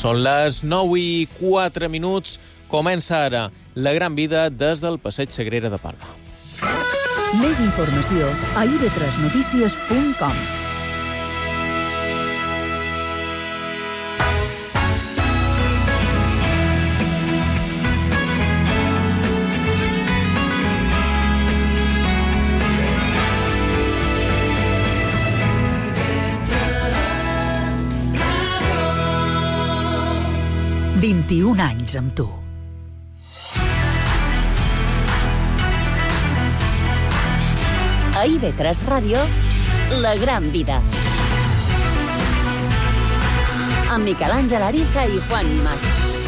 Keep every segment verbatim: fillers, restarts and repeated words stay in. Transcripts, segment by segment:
Són les nou i quatre minuts. Comença ara La Gran Vida des del Passeig Sagrera de Palma. Més informació a i ve tres notícies punt com. vint-i-un anys amb tu. A i ve tres Ràdio, La Gran Vida. Amb Miquel Àngel Ariza i Juan Mas.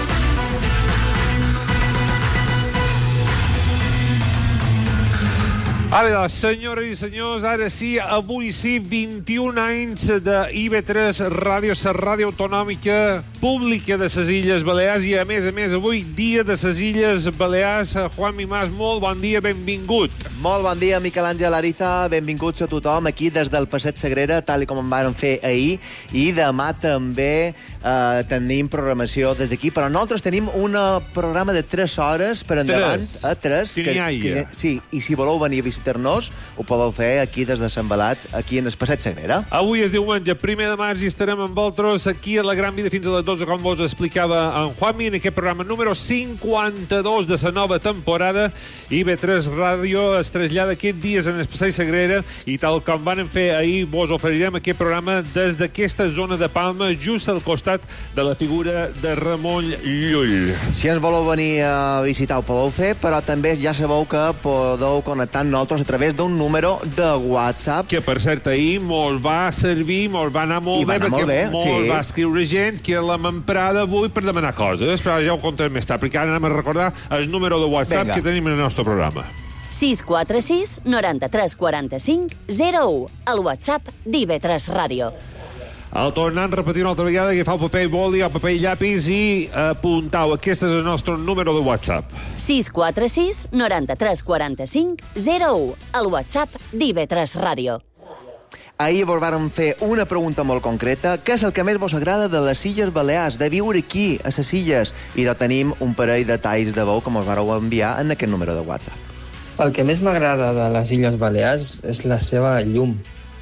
Ara, senyores i senyors, ara sí, avui sí, vint-i-un anys de i ve tres Ràdio, la ràdio autonòmica pública de les Illes Balears, i a més a més avui dia de les Illes Balears. Juan Mas, molt bon dia, benvingut. Molt bon dia, Miquel Àngel Ariza, benvinguts a tothom aquí des del Passeig Sagrera, tal com en vam fer ahir, i demà també eh, tenim programació des d'aquí, però nosaltres tenim un programa de tres hores per endavant. Tres? A tres. Que n'hi ha, ja. Sí, i si voleu venir a visitar-nos, ho podeu fer aquí des de Sant Balat, aquí en el Passeig Sagrera. Avui és diumenge, primer de març, i estarem amb vosaltres aquí a La Gran Vida fins a les dotze, com vos explicava en Juanmi, en aquest programa número cinquanta-dos de la nova temporada. i ve tres Ràdio es trasllada aquest dies en el Passeig Sagrera, i tal com van fer ahir, vos oferirem aquest programa des d'aquesta zona de Palma, just al costat de la figura de Ramon Llull. Si ens voleu venir a visitar, ho podeu fer, però també ja sabeu que podeu connectar amb nosaltres a través d'un número de WhatsApp. Que, per cert, ahir mos va servir, mos va anar molt I va bé, anar perquè molt bé, mos sí. va escriure gent que l'hem emprada avui per demanar coses, però ja ho contarem més tard, perquè ara anem a recordar el número de WhatsApp Venga. que tenim en el nostre programa. sis quatre sis noranta tres quaranta cinc zero u, el WhatsApp d'I ve tres Ràdio. El tornant, repetir una altra vegada, agafar el paper i boli, el paper i llapis i apuntau. Aquest és el nostre número de WhatsApp. sis quatre sis noranta tres quaranta cinc zero u, el WhatsApp d'I ve tres Ràdio. Ahir vos vàrem fer una pregunta molt concreta. Què és el que més vos agrada de les Illes Balears, de viure aquí, a les Illes? I de tenim un parell de talls de veu que mos vareu enviar en aquest número de WhatsApp. El que més m'agrada de les Illes Balears és la seva llum.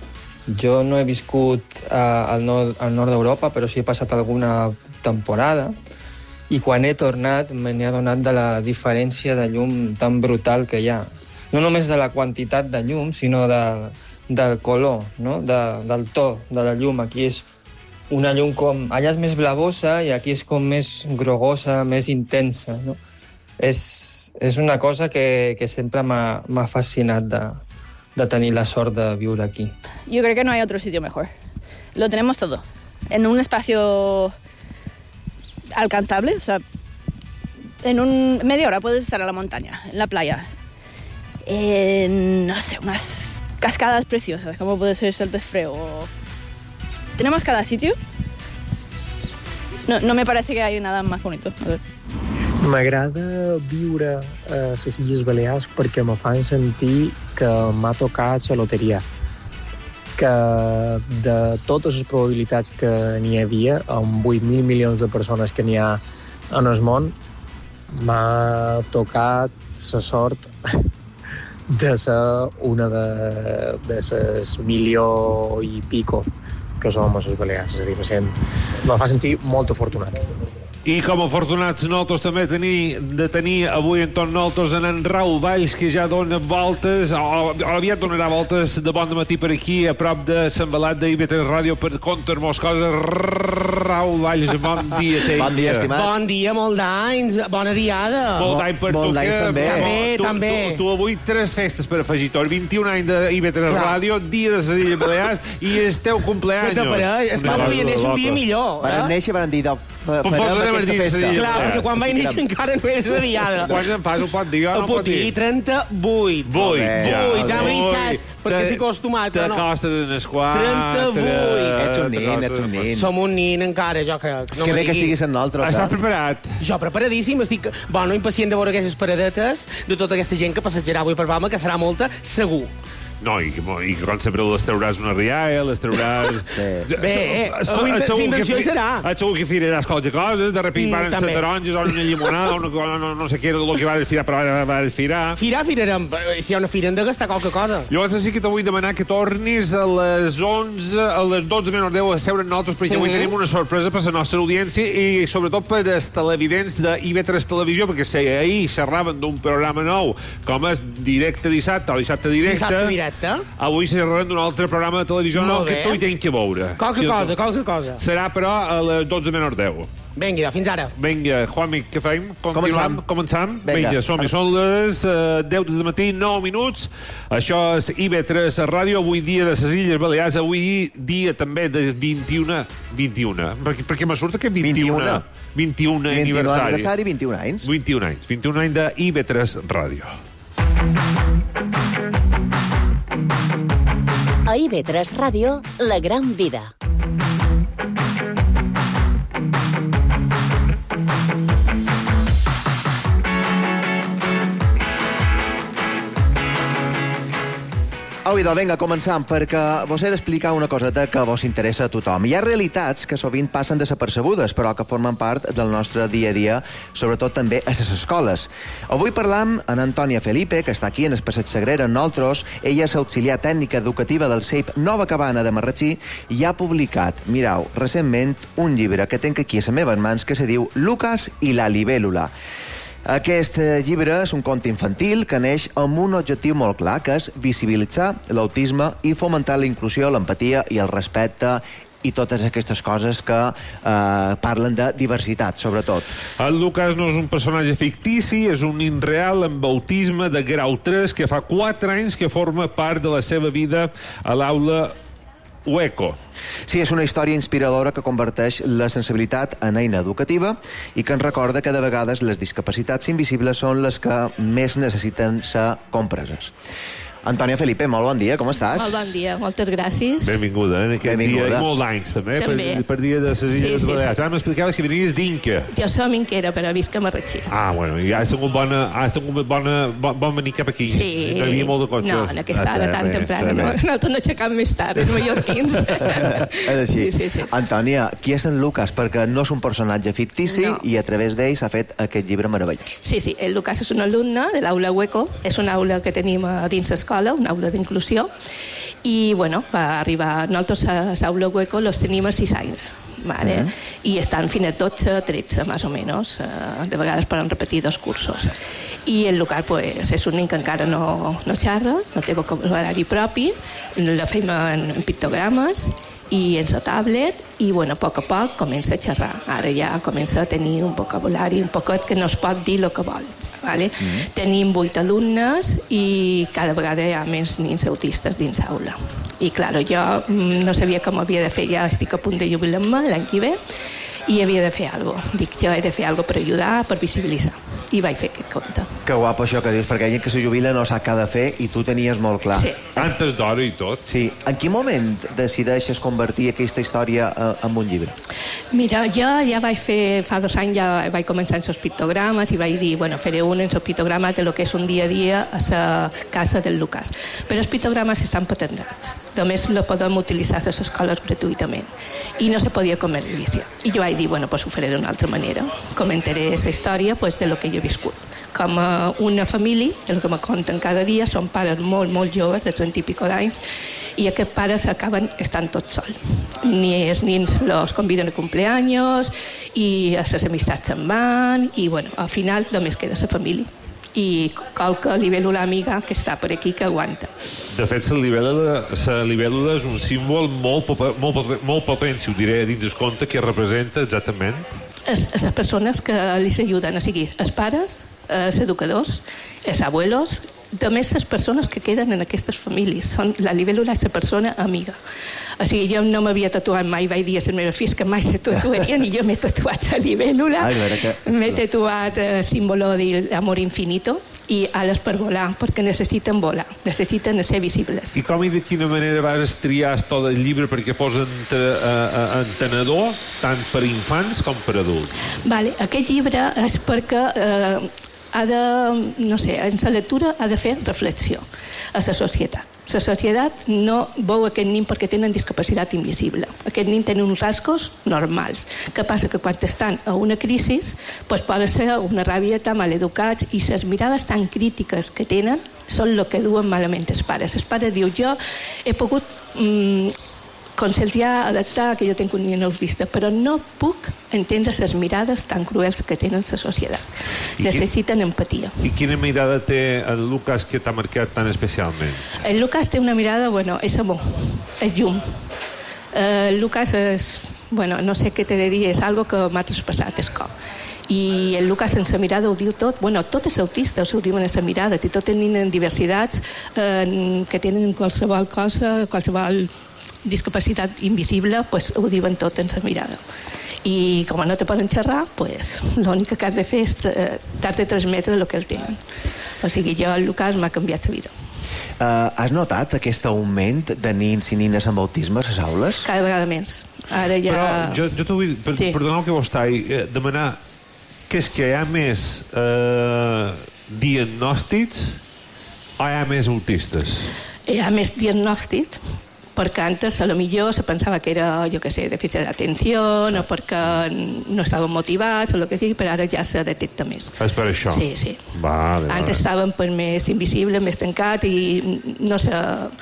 Jo no he viscut eh, al nord, al nord d'Europa, però sí he passat alguna temporada, i quan he tornat me n'he adonat de la diferència de llum tan brutal que hi ha. No només de la quantitat de llum, sinó de, del color, no? de, del to de la llum. Aquí és una llum com... Allà és més blavosa i aquí és com més grogosa, més intensa. No? És, és una cosa que, que sempre m'ha, m'ha fascinat de, de tenir la sort de viure aquí. Yo creo que no hay otro sitio mejor. Lo tenemos todo. En un espacio alcanzable, o sea, en un media hora puedes estar a la montaña, en la playa. En, no sé, unas cascadas preciosas, como puede ser Saltesfreu. Tenemos cada sitio. No, no me parece que hay nada más bonito. A ver. M'agrada viure a les Illes Balears perquè me fan sentir que m'ha tocat la loteria. Que de totes les probabilitats que n'hi havia, amb vuit mil milions de persones que n'hi ha en el món, m'ha tocat la sort de ser una de, de les milió i pico que som a les Balears. És a dir, me, sent, me fa sentir molt afortunat. I com a afortunats nosaltres també tenir, de tenir avui en tot nosaltres en en Raül Valls, que ja dona voltes, o, o aviat donarà voltes de bon matí per aquí, a prop de Sant Balat d'I ve tres Ràdio, per contar-nos coses. Raül Valls, bon dia. Bon dia, estimat. Bon dia, molt d'anys, bona diada. Molt d'any per Molt tu. d'anys que- també. També, tu, també. Tu, tu avui tres festes per afegir tot. vint-i-un anys d'I ve tres Clar. Ràdio, dia de les Illes Balears, i el teu Què cumpleaños. te pareix? És que Una volia cosa néixer un dia loca. millor. Van Eh? néixer, van dir, Pues farem posarem el aquesta dia, festa. sí. Clar, Eh. perquè quan vaig néixer encara no és la diada. Quants en fas? Ho pot dir? Jo El no pot puc dir, dir. trenta-vuit. Vuit, ja. Vuit, t'ha Vuit. avisat, perquè Te- estic acostumat, però no. T'acostes en el quatre. trenta-vuit. Ets un nin, ets un nin. Som un nin encara, jo crec. No Que me bé que diguis. estiguis amb nosaltres. Estàs Eh? preparat? Jo preparadíssim, estic, bueno, impacient de veure aquestes paradetes de tota aquesta gent que passejarà avui per Palma, que serà molta, segur. No, i, i com sempre les trauràs una rialla, les trauràs... Bé, eh, la intenció hi serà. Segur que firaràs qualque cosa, de repente Mm, van ser també. taronges o una llimonada, o no, no, no sé què era el que va firar, però va, va firar. Firar, firarem. Si hi ha una fira, hem de gastar qualque cosa. Llavors sí que t'ho vull demanar que tornis a les onze, a les dotze menys deu a seure amb nosaltres, perquè avui Mhm. tenim una sorpresa per la nostra audiència i sobretot per els televidents de I V tres Televisió, perquè si ahir xerraven d'un programa nou, com és Directe Dissabte o Dissabte Directe, Dissabte directe. avui xerraran d'un altre programa de televisió nou Molt que bé. tu hi tens que veure. Qualque Que- cosa, qualque cosa. Serà, però, a les dotze menys deu. Vinga, fins ara. Vinga, Juanmi, què fem? Continuem? Començam. Començam? Vinga. Vinga, som-hi. Són les uh, deu del matí, nou minuts. Això és I V tres Ràdio, avui dia de les Illes Balears, avui dia també de vint-i-una... vint-i-una. Perquè, perquè me surt aquest vint-i-una. vint-i-una vint-i-un aniversari. aniversari, vint-i-un anys. vint-i-un anys. vint-i-un anys de I V tres Ràdio. A I V tres Ràdio, la gran vida. Au, idò, vinga, començam, perquè vos he d'explicar una coseta que vos interessa a tothom. Hi ha realitats que sovint passen desapercebudes, però que formen part del nostre dia a dia, sobretot també a les escoles. Avui parlam amb Antònia Felipe, que està aquí en el Passeig Sagrera, amb nosaltres. Ella és auxiliar tècnica educativa del C E I P Nova Cabana de Marratxí i ha publicat, mirau, recentment, un llibre que tenc aquí a les meves mans que se diu Lucas i la libèl·lula. Aquest llibre és un conte infantil que neix amb un objectiu molt clar, que és visibilitzar l'autisme i fomentar la inclusió, l'empatia i el respecte i totes aquestes coses que eh, parlen de diversitat, sobretot. El Lucas no és un personatge fictici, és un nin real amb autisme de grau tres que fa quatre anys que forma part de la seva vida a l'aula Hueco. Sí, és una història inspiradora que converteix la sensibilitat en eina educativa i que ens recorda que de vegades les discapacitats invisibles són les que més necessiten ser compreses. Antònia Felipe, molt bon dia, com estàs? Molt bon dia, moltes gràcies. Benvinguda, en aquest Benvinguda. dia, i molts anys també, També. Per, per dia de les Illes Sí, sí, Balears. sí. Ara m'explicaves que venies d'Inca. Jo som inquera, però visc a Marratxí. Ah, bueno, i has tingut bona, has tingut bona, bon, bon venir cap aquí. Sí. Hi havia molt de cotxe. No, en aquesta hora Està tan bé, temprana està no. bé. Nosaltres no aixecam més tard, els mallorquins. És així. Sí, sí, sí. Antònia, qui és en Lucas? Perquè no és un personatge fictici No. i a través d'ell s'ha fet aquest llibre meravellós. Sí, sí, el Lucas és un alumne de l'aula Hueco, és una aula que tenim a dins l'escola, una aula d'inclusió, i bueno, va arribar, nosaltres a l'aula Hueco los tenim a sis anys, vale? Mhm. I estan fins a dotze, tretze, més o menys, eh, de vegades poden repetir dos cursos. I el Lucas pues, és un nen que encara no, no xerra, no té vocabulari propi, la fem en, en pictogrames, i en la tablet, i bueno, a poc a poc comença a xerrar. Ara ja comença a tenir un vocabulari un poquet que no es pot dir el que vol. Vale? Mm. Tenim vuit alumnes i cada vegada hi ha més nens autistes dins l'aula. I clar, jo mm, no sabia com havia de fer, ja estic a punt de jubilar-me l'any que ve i havia de fer alguna cosa. Dic, jo he de fer alguna cosa per ajudar, per visibilitzar. I vaig fer aquest conte. Que guapo això que dius, perquè hi ha gent que se jubila no sap què ha de fer i tu tenies molt clar. Sí. Antes d'hora i tot. Sí. En quin moment decideixes convertir aquesta història eh, en un llibre? Mira, jo ja vaig fer, fa dos anys ja vaig començar en els pictogrames i vaig dir, bueno, faré un en els pictogrames de lo que és un dia a dia a la casa del Lucas. Però els pictogrames estan patentats. Només lo podem utilitzar a les escoles gratuïtament. I no se podia comercialitzar. I jo vaig dir, bueno, pues ho faré d'una altra manera. Comentaré aquesta història pues, de lo que jo he viscut. Com uh, una família, el que me conten cada dia, són pares molt, molt joves, de trenta i pico d'anys, i aquests pares acaben estant tots sols. Ni els nens los conviden a cumpleaños, i les amistats se'n van, i bueno, al final només queda la família. I qualque libèl·lula amiga que està per aquí que aguanta. De fet, la libèl·lula, la libèl·lula és un símbol molt, popa- molt, poten- molt potent, si ho diré dins el conte, que representa exactament. Les, les persones que li ajuden, o sigui, els pares, els educadors, els abuelos, també les persones que queden en aquestes famílies. Són, la libèl·lula és la persona amiga. O sigui, jo no m'havia tatuat mai, vaig dir a les meves filles que mai se tatuarien i jo m'he tatuat la libèl·lula. Ai, veure que... M'he tatuat el eh, símbolo d'amor infinito i ales per volar, perquè necessiten volar, necessiten ser visibles. I com i de quina manera vas triar tot el llibre perquè fos ente, uh, entenedor tant per infants com per adults? Vale, aquest llibre és perquè eh, ha de, no sé, en la lectura ha de fer reflexió a la societat. La societat no veu aquest nin perquè tenen discapacitat invisible. Aquest nin tenen uns rasgos normals. Què passa? Que quan estan a una crisi, pues, pot ser una ràbia tan maleducats i les mirades tan crítiques que tenen són el que duen malament els pares. Els pares diuen, jo he pogut mm, com se'ls ha adaptat que jo tinc un nin autista, però no puc entendre les mirades tan cruels que tenen la societat. I necessiten qui... empatia. I quina mirada té el Lucas que t'ha marcat tan especialment? El Lucas té una mirada, bueno, és amor, és llum. Eh, el Lucas és, bueno, no sé què t'he de dir, és algo que m'ha traspassat el cor. I el Lucas en sa mirada ho diu tot, bueno, tots els autistes ho diuen en sa mirada, i tots tenen diversitats eh, que tenen qualsevol cosa, qualsevol discapacitat invisible, pues ho diuen tot en sa mirada. I com no te poden xerrar, pues l'únic que has de fer és t'has de transmetre el que el tenen. O sigui, jo, el Lucas m'ha canviat la vida. Uh, has notat aquest augment de nins i nines amb autisme a les aules? Cada vegada més. Ara ja... Però jo, jo t'ho vull, per, sí. perdoneu que vos estai, eh, demanar que és que hi ha més eh, diagnòstics o hi ha més autistes? Hi ha més diagnòstics, perquè antes a lo millor se pensava que era, jo què sé, dèficit d'atenció o perquè no estaven motivats o el que sigui, però ara ja se detecta més. És per això? Sí, sí. Vale, vale. Antes estaven pues, més invisibles, més tancats i no se,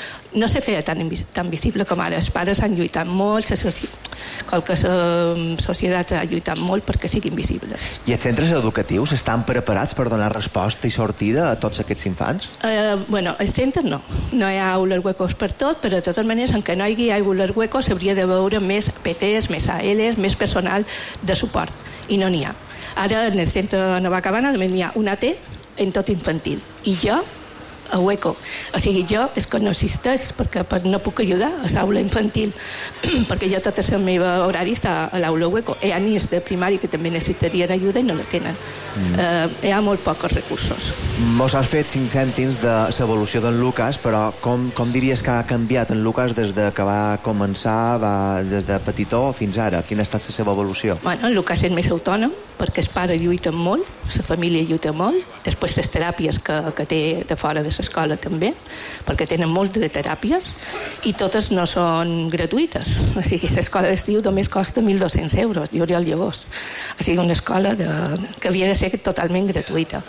no se feia tan, tan visible com ara. Els pares han lluitat molt, qualque societat ha lluitat molt perquè siguin visibles. I els centres educatius estan preparats per donar resposta i sortida a tots aquests infants? Eh, bueno, els centres no. No hi ha aules huecos per tot, però de totes maneres, en què no hi hagi aules huecos, s'hauria de veure més P Ts, més A Ls, més personal de suport. I no n'hi ha. Ara, en el centre Nova Cabana, només n'hi ha una T en tot infantil. I jo, a hueco. O sigui, jo és que no existeix perquè no puc ajudar a l'aula infantil perquè jo tot el meu horari està a l'aula hueco. Hi ha nens de primari que també necessitarien ajuda i no la tenen. Mm. Uh, hi ha molt pocs recursos. Mos has fet cinc cèntims de l'evolució d'en Lucas, però com, com diries que ha canviat en Lucas des de que va començar, va, des de petitó fins ara? Quina ha estat la seva evolució? Bueno, en Lucas és més autònom perquè els pares lluiten molt, la família lluita molt, després les teràpies que, que té de fora de l'escola també, perquè tenen molt de teràpies i totes no són gratuïtes. O sigui, l'escola d'estiu només costa mil dos-cents euros, i Oriol Llavors. O sigui, una escola de, que havia de ser totalment gratuïta.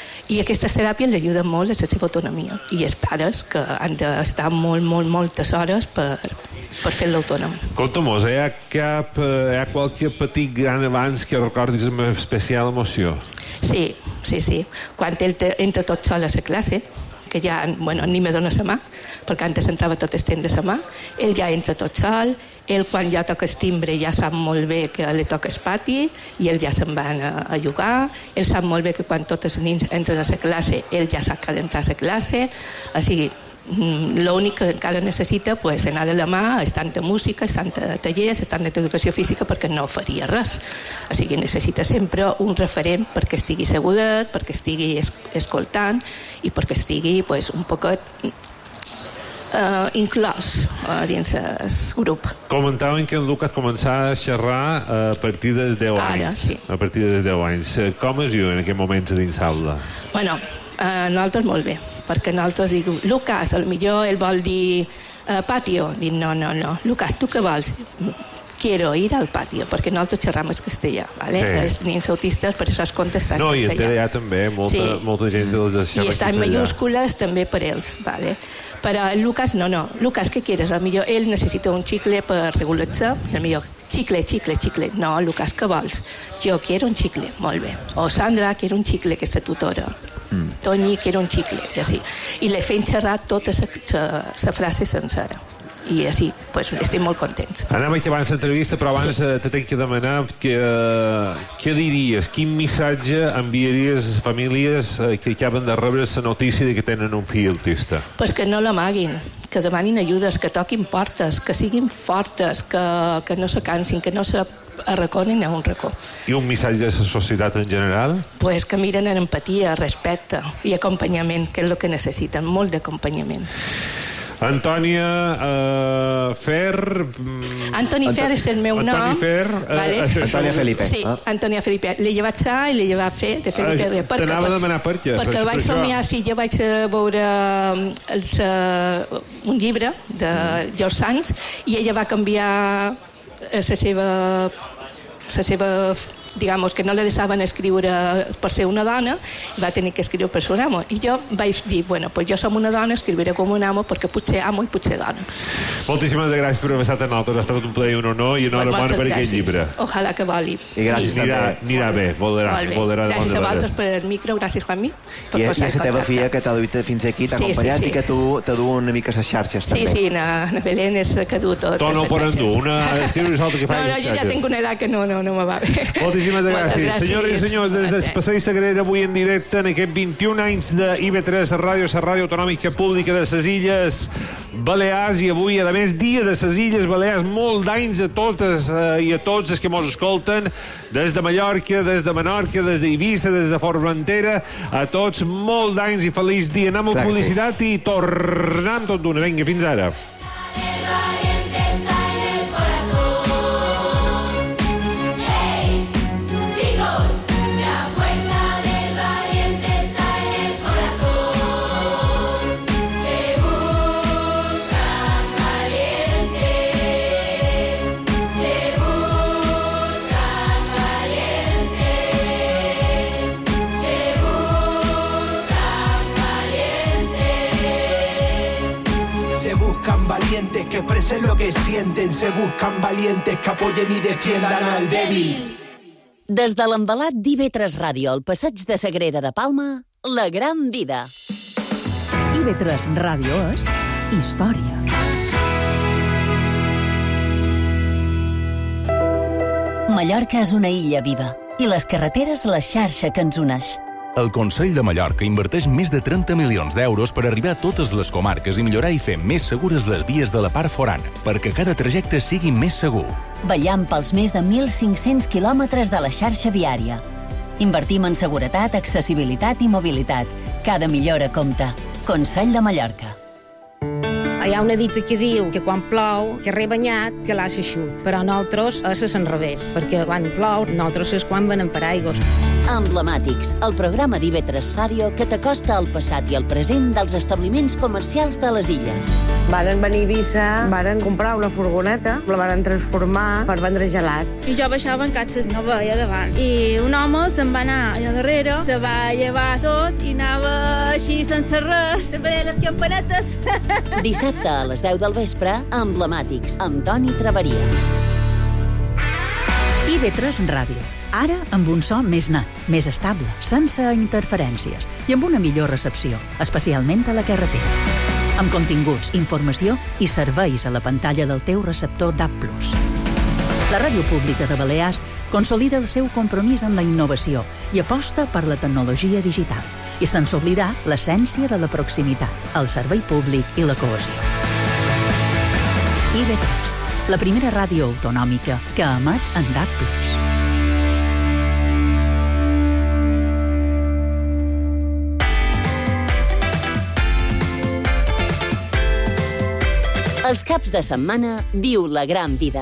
I aquestes teràpies l'ajuden molt a la seva autonomia. I els pares que han d'estar molt, molt, moltes hores per, per fer l'autònom. Conta-mos, hi ha, cap, hi ha qualque petit gran abans que recordis amb especial emoció? Sí, sí, sí. Quan ell entra tot sol a la classe, que ja, bueno, ni me dona la mà, perquè antes entrava tot el temps de la mà, ell ja entra tot sol, ell quan ja toca el timbre ja sap molt bé que li toca el pati i ell ja se'n va a, a jugar, ell sap molt bé que quan tots els nens entren a la classe, ell ja sap que ha d'entrar a la classe, o sigui, l'únic que encara necessita pues, anar de la mà, és tanta música, és tanta tallers, és tanta educació física perquè no faria res. O sigui, necessita sempre un referent perquè estigui seguret, perquè estigui escoltant i perquè estigui pues, un poquet uh, inclòs uh, dins el grup. Comentaven que en Lucas començava a xerrar a partir dels deu anys. Ara, sí. A partir dels deu anys. Com es viu en aquest moment dins l'aula? Bueno, uh, nosaltres molt bé, perquè nosaltres diu, Lucas, potser ell vol dir uh, patio. Dic, no, no, no. Lucas, tu què vols? Quiero ir al patio, perquè nosaltres xerram en castellà, ¿vale? Sí. Els nens autistes, per això es contesta en no, castellà. No, i en T D A també, molta, sí. molta gent els xerra en I està en mayúscules també per ells, ¿vale? Però el Lucas, no, no. Lucas, què quieres? Potser ell necessita un xicle per regular-se, potser xicle, xicle, xicle. No, Lucas, què vols? Jo quiero un xicle, molt bé. O Sandra, quiero un xicle, que és la tutora. Mm. Toni, quiero un xicle, i així. I le feim xerrar tota la frase sencera. I així, pues, estem molt contents. Anem a acabar l'entrevista, però abans sí. te tinc que demanar que, uh, què diries, quin missatge enviaries a les famílies uh, que acaben de rebre la notícia de que tenen un fill autista? Pues que no l'amaguin, que demanin ajudes, que toquin portes, que siguin fortes, que, que no se cansin, que no se arraconin a un racó. I un missatge a la societat en general? Pues que miren en empatia, respecte i acompanyament, que és el que necessiten, molt d'acompanyament. Antònia uh, Fer... Antoni Fer és el meu nom. Antoni Fer. Vale. Uh, Antònia Felipe. Sí, ah. Antònia Felipe. Li llevat sa i li llevat fer de Felipe. Uh, T'anava a demanar per què. Perquè vaig somiar, sí, jo vaig veure els, uh, un llibre de George Sands i ella va canviar la seva... la seva digamos, que no le deixaven escriure per ser una dona, i va tenir que escriure per ser un amo. I jo vaig dir, bueno, pues jo som una dona, escriuré com un amo, perquè potser amo i potser dona. Moltíssimes gràcies per haver estat amb nosaltres. Ha estat un plaer i un honor i enhorabona per aquest llibre. Ojalà que voli. I gràcies I, també. Anirà bé, voldrà. voldrà gràcies a vosaltres per el micro, gràcies, Juanmi. I, i a la teva filla que t'ha duit fins aquí, t'ha sí, acompanyat sí, sí. i que tu t'ha du una mica les xarxes, sí, també. Sí, sí, na, na Belén és que du tot. Tu no ho poden dur, una escriure i l'altra que fa. No, no, jo ja tinc una edat que no, no, no me va bé. Moltíssimes gràcies. Senyores i senyors, des del Passeig Sagrera, avui en directe, en aquest vint-i-un anys de I B tres Ràdio, la ràdio autonòmica pública de les Illes Balears, i avui, a més, dia de les Illes Balears, molt d'anys a totes eh, i a tots els que mos escolten, des de Mallorca, des de Menorca, des d'Eivissa, des de Formentera, a tots, molt d'anys i feliç dia. Anem a publicitat sí. i tornem tot d'una. Vinga, fins ara. Que expresen lo que sienten, se buscan valientes que apoyen y defiendan al débil. Des de l'embalat d'I B tres Ràdio al Passeig de Sagrera de Palma, La Gran Vida. I B tres Ràdio és història. Mallorca és una illa viva i les carreteres la xarxa que ens uneix. El Consell de Mallorca inverteix més de trenta milions d'euros per arribar a totes les comarques i millorar i fer més segures les vies de la part forana, perquè cada trajecte sigui més segur. Vetllant pels més de mil cinc-cents quilòmetres de la xarxa viària. Invertim en seguretat, accessibilitat i mobilitat. Cada millora compta. Consell de Mallorca. Hi ha una dita que diu que quan plou, que rebanyat, que l'ha eixut. Però nosaltres és a l'enrevés, perquè quan plou, nosaltres és quan venen per aigües. Emblemàtics, el programa d'I B tres Ràdio que t'acosta al passat i al present dels establiments comercials de les illes. Varen venir a Eivissa, varen comprar una furgoneta, la varen transformar per vendre gelats. I jo baixava en catxes, no veia davant. I un home se'n va anar allà darrere, se va llevar tot i anava així sense res, sempre les campanetes. Dissabte a les deu del vespre, Emblemàtics, amb Toni Traveria. I B tres Ràdio. Ara amb un so més net, més estable, sense interferències i amb una millor recepció, especialment a la carretera. Amb continguts, informació i serveis a la pantalla del teu receptor D A B plus. La Ràdio Pública de Balears consolida el seu compromís amb la innovació i aposta per la tecnologia digital, i sense oblidar l'essència de la proximitat, el servei públic i la cohesió. I B tres, la primera ràdio autonòmica que emet en D A B plus. Els caps de setmana viu la gran vida.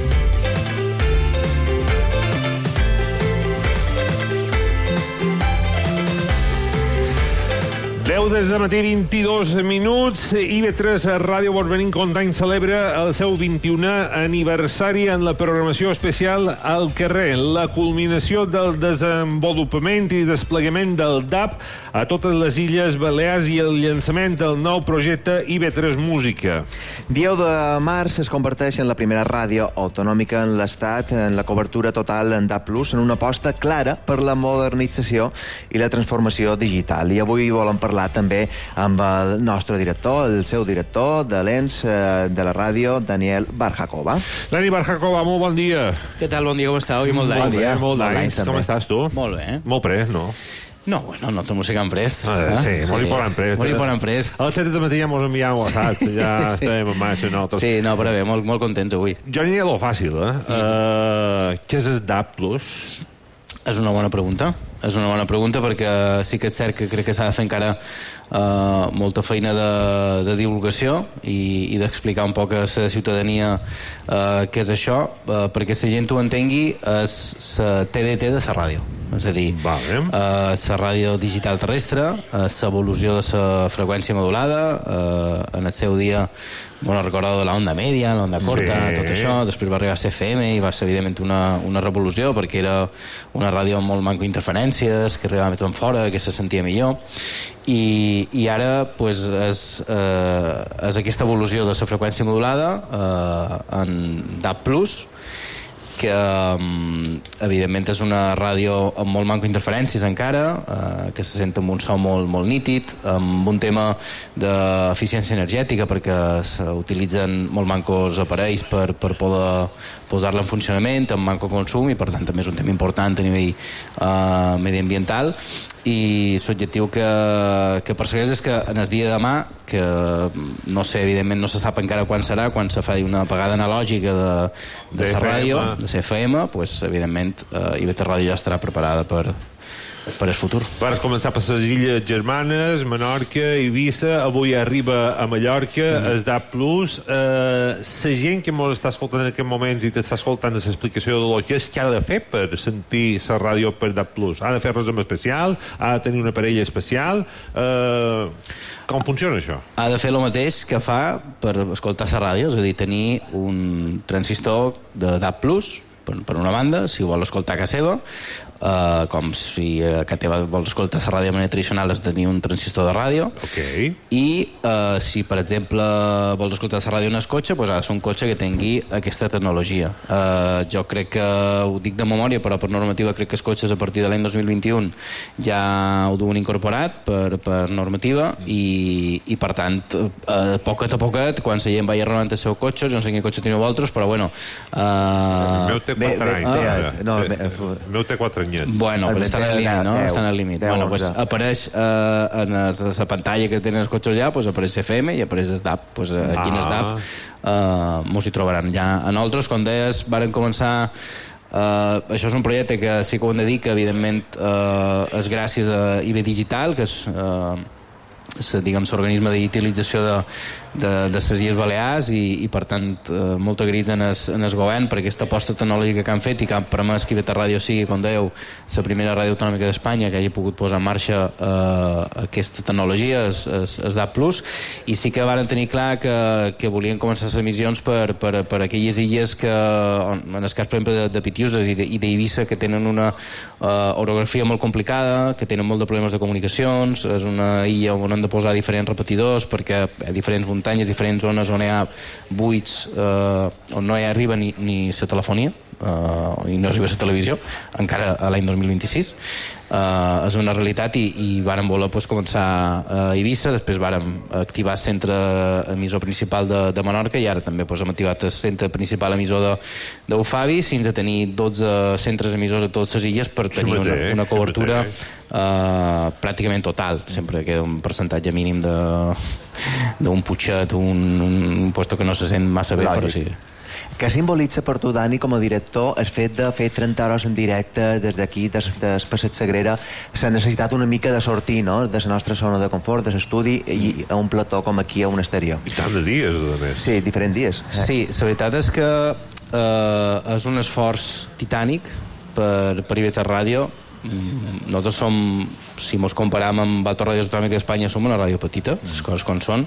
deu des de matí, vint-i-dos minuts. I B tres Ràdio Borbenín Contany celebra el seu vint-i-unè aniversari en la programació especial al carrer. La culminació del desenvolupament i desplegament del D A B a totes les Illes Balears i el llançament del nou projecte I B tres Música. Dia u de març es converteix en la primera ràdio autonòmica en l'Estat en la cobertura total en D A B plus, en una aposta clara per la modernització i la transformació digital. I avui volem parlar també amb el nostre director, el seu director de l'E N S eh, de la ràdio, Daniel Barjakova. Dani Barjakova, molt bon dia. Què tal, bon dia, com estàu? I molt d'anys. Bon dia, molt d'anys. Com estàs tu? Molt bé. Molt pres, no? No, bueno, no estem musicant prest. Ah, eh? Sí, sí, molt important prest. Molt important prest. A les set de matí ja mos enviam WhatsApp, ja sí. Estem en marxa nosaltres. Sí, no, però bé, molt, molt contents avui. Jo aniré a lo fàcil, eh? Mm. Uh, què és el D A B plus? És una bona pregunta. És una bona pregunta perquè sí que és cert que crec que s'ha de fer encara uh, molta feina de, de divulgació i, i d'explicar un poc a la ciutadania uh, què és això, uh, perquè la gent ho entengui, és la T D T de la ràdio. És a dir, vale. uh, la ràdio digital terrestre, uh, l'evolució de la freqüència modulada, uh, en el seu dia, bueno, recordeu de l'onda mèdia, l'onda corta, sí. Tot això, després va arribar a C F M i va ser evidentment una, una revolució perquè era una ràdio amb molt manco d'interferències, que arribava més fora, que se sentia millor, i, i ara pues, és, eh, és aquesta evolució de la freqüència modulada eh, en D A B plus, que evidentment és una ràdio amb molt manco d'interferències encara, eh, que se sent amb un so molt, molt nítid, amb un tema d'eficiència energètica perquè s'utilitzen molt mancos aparells per, per poder posar-la en funcionament, amb manco consum, i per tant també és un tema important a nivell eh, mediambiental. I l'objectiu que, que persegueix és que en el dia de demà, que no sé, evidentment no se sap encara quan serà, quan se fa una apagada analògica de, de la ràdio, de C F M, pues, evidentment eh, I V T Ràdio ja estarà preparada per, per el futur. Vas començar per les Illes Germanes, Menorca, Eivissa, avui arriba a Mallorca, mm. es D A B plus. Eh, la gent que ens està escoltant en aquests moments i t'està escoltant l'explicació de lo que és, què ha de fer per sentir la ràdio per D A B plus? Ha de fer res en especial? Ha de tenir una parella especial? Eh, com funciona això? Ha de fer el mateix que fa per escoltar la ràdio, és a dir, tenir un transistor de D A B plus, per, per una banda, si vol escoltar a casa seva, Uh, com si a casa teva vols escoltar la ràdio de manera tradicional, has de tenir un transistor de ràdio, okay. I uh, si per exemple vols escoltar la ràdio en el cotxe, pues ha de ser un cotxe que tingui aquesta tecnologia. uh, jo crec que, ho dic de memòria, però per normativa crec que els cotxes a partir de l'any dos mil vint-i-un ja ho duen incorporat per, per normativa, i, i per tant uh, poquet a poquet, quan la gent vagi arrelant el seu cotxe, jo no sé quin cotxe teniu vosaltres, però bueno uh... el meu té quatre anys, el meu té quatre anys. Bueno, però estan al límit, no? Estan al límit. Bueno, pues apareix eh, en la pantalla que tenen els cotxes ja, pues apareix F M i apareix el D A B. Pues aquí en el D A B eh, mos hi trobaran. Ja a nosaltres, com deies, varen començar... Uh, això és un projecte que sí que ho hem de dir que evidentment uh, és gràcies a I B Digital, que és uh, l'organisme de digitalització de, de, de les Illes Balears, i, i per tant eh, molt agraït en el, en el govern per aquesta aposta tecnològica que han fet i que han permès que I V T Ràdio sigui, com dèieu, la primera ràdio autonòmica d'Espanya que hagi pogut posar en marxa eh, aquesta tecnologia, es, es, es D A B plus, i sí que van tenir clar que, que volien començar les emissions per, per, per aquelles illes que, en el cas per exemple de, de Pitiuses i d'Eivissa, que tenen una uh, orografia molt complicada, que tenen molt de problemes de comunicacions, és una illa on han de posar diferents repetidors perquè hi ha diferents muntanyes, diferents zones on hi ha buits, eh, on no hi arriba ni, ni la telefonia, eh, i no arriba la televisió encara a l'any dos mil vint-i-sis. Uh, és una realitat, i, i vàrem voler pues, començar a Eivissa, després vàrem activar el centre emissor principal de, de Menorca, i ara també pues, hem activat el centre principal emissor d'Ufavi, fins a tenir dotze centres emissors a totes les illes per tenir una, una cobertura uh, pràcticament total. Sempre queda un percentatge mínim d'un putxet, un, un puesto que no se sent massa bé, però sí. Què simbolitza per tu, Dani, com a director, el fet de fer trenta hores en directe des d'aquí, des del Passeig Sagrera, s'ha necessitat una mica de sortir, no?, de la nostra zona de confort, de l'estudi, i a un plató com aquí, a un exterior. I tant de dies, a més. Sí, diferents dies. Eh? Sí, la veritat és que eh, és un esforç titànic per, per I V T Ràdio. Nosaltres som, si mos comparam amb altres ràdios autonòmiques d'Espanya, som una ràdio petita, les coses com són,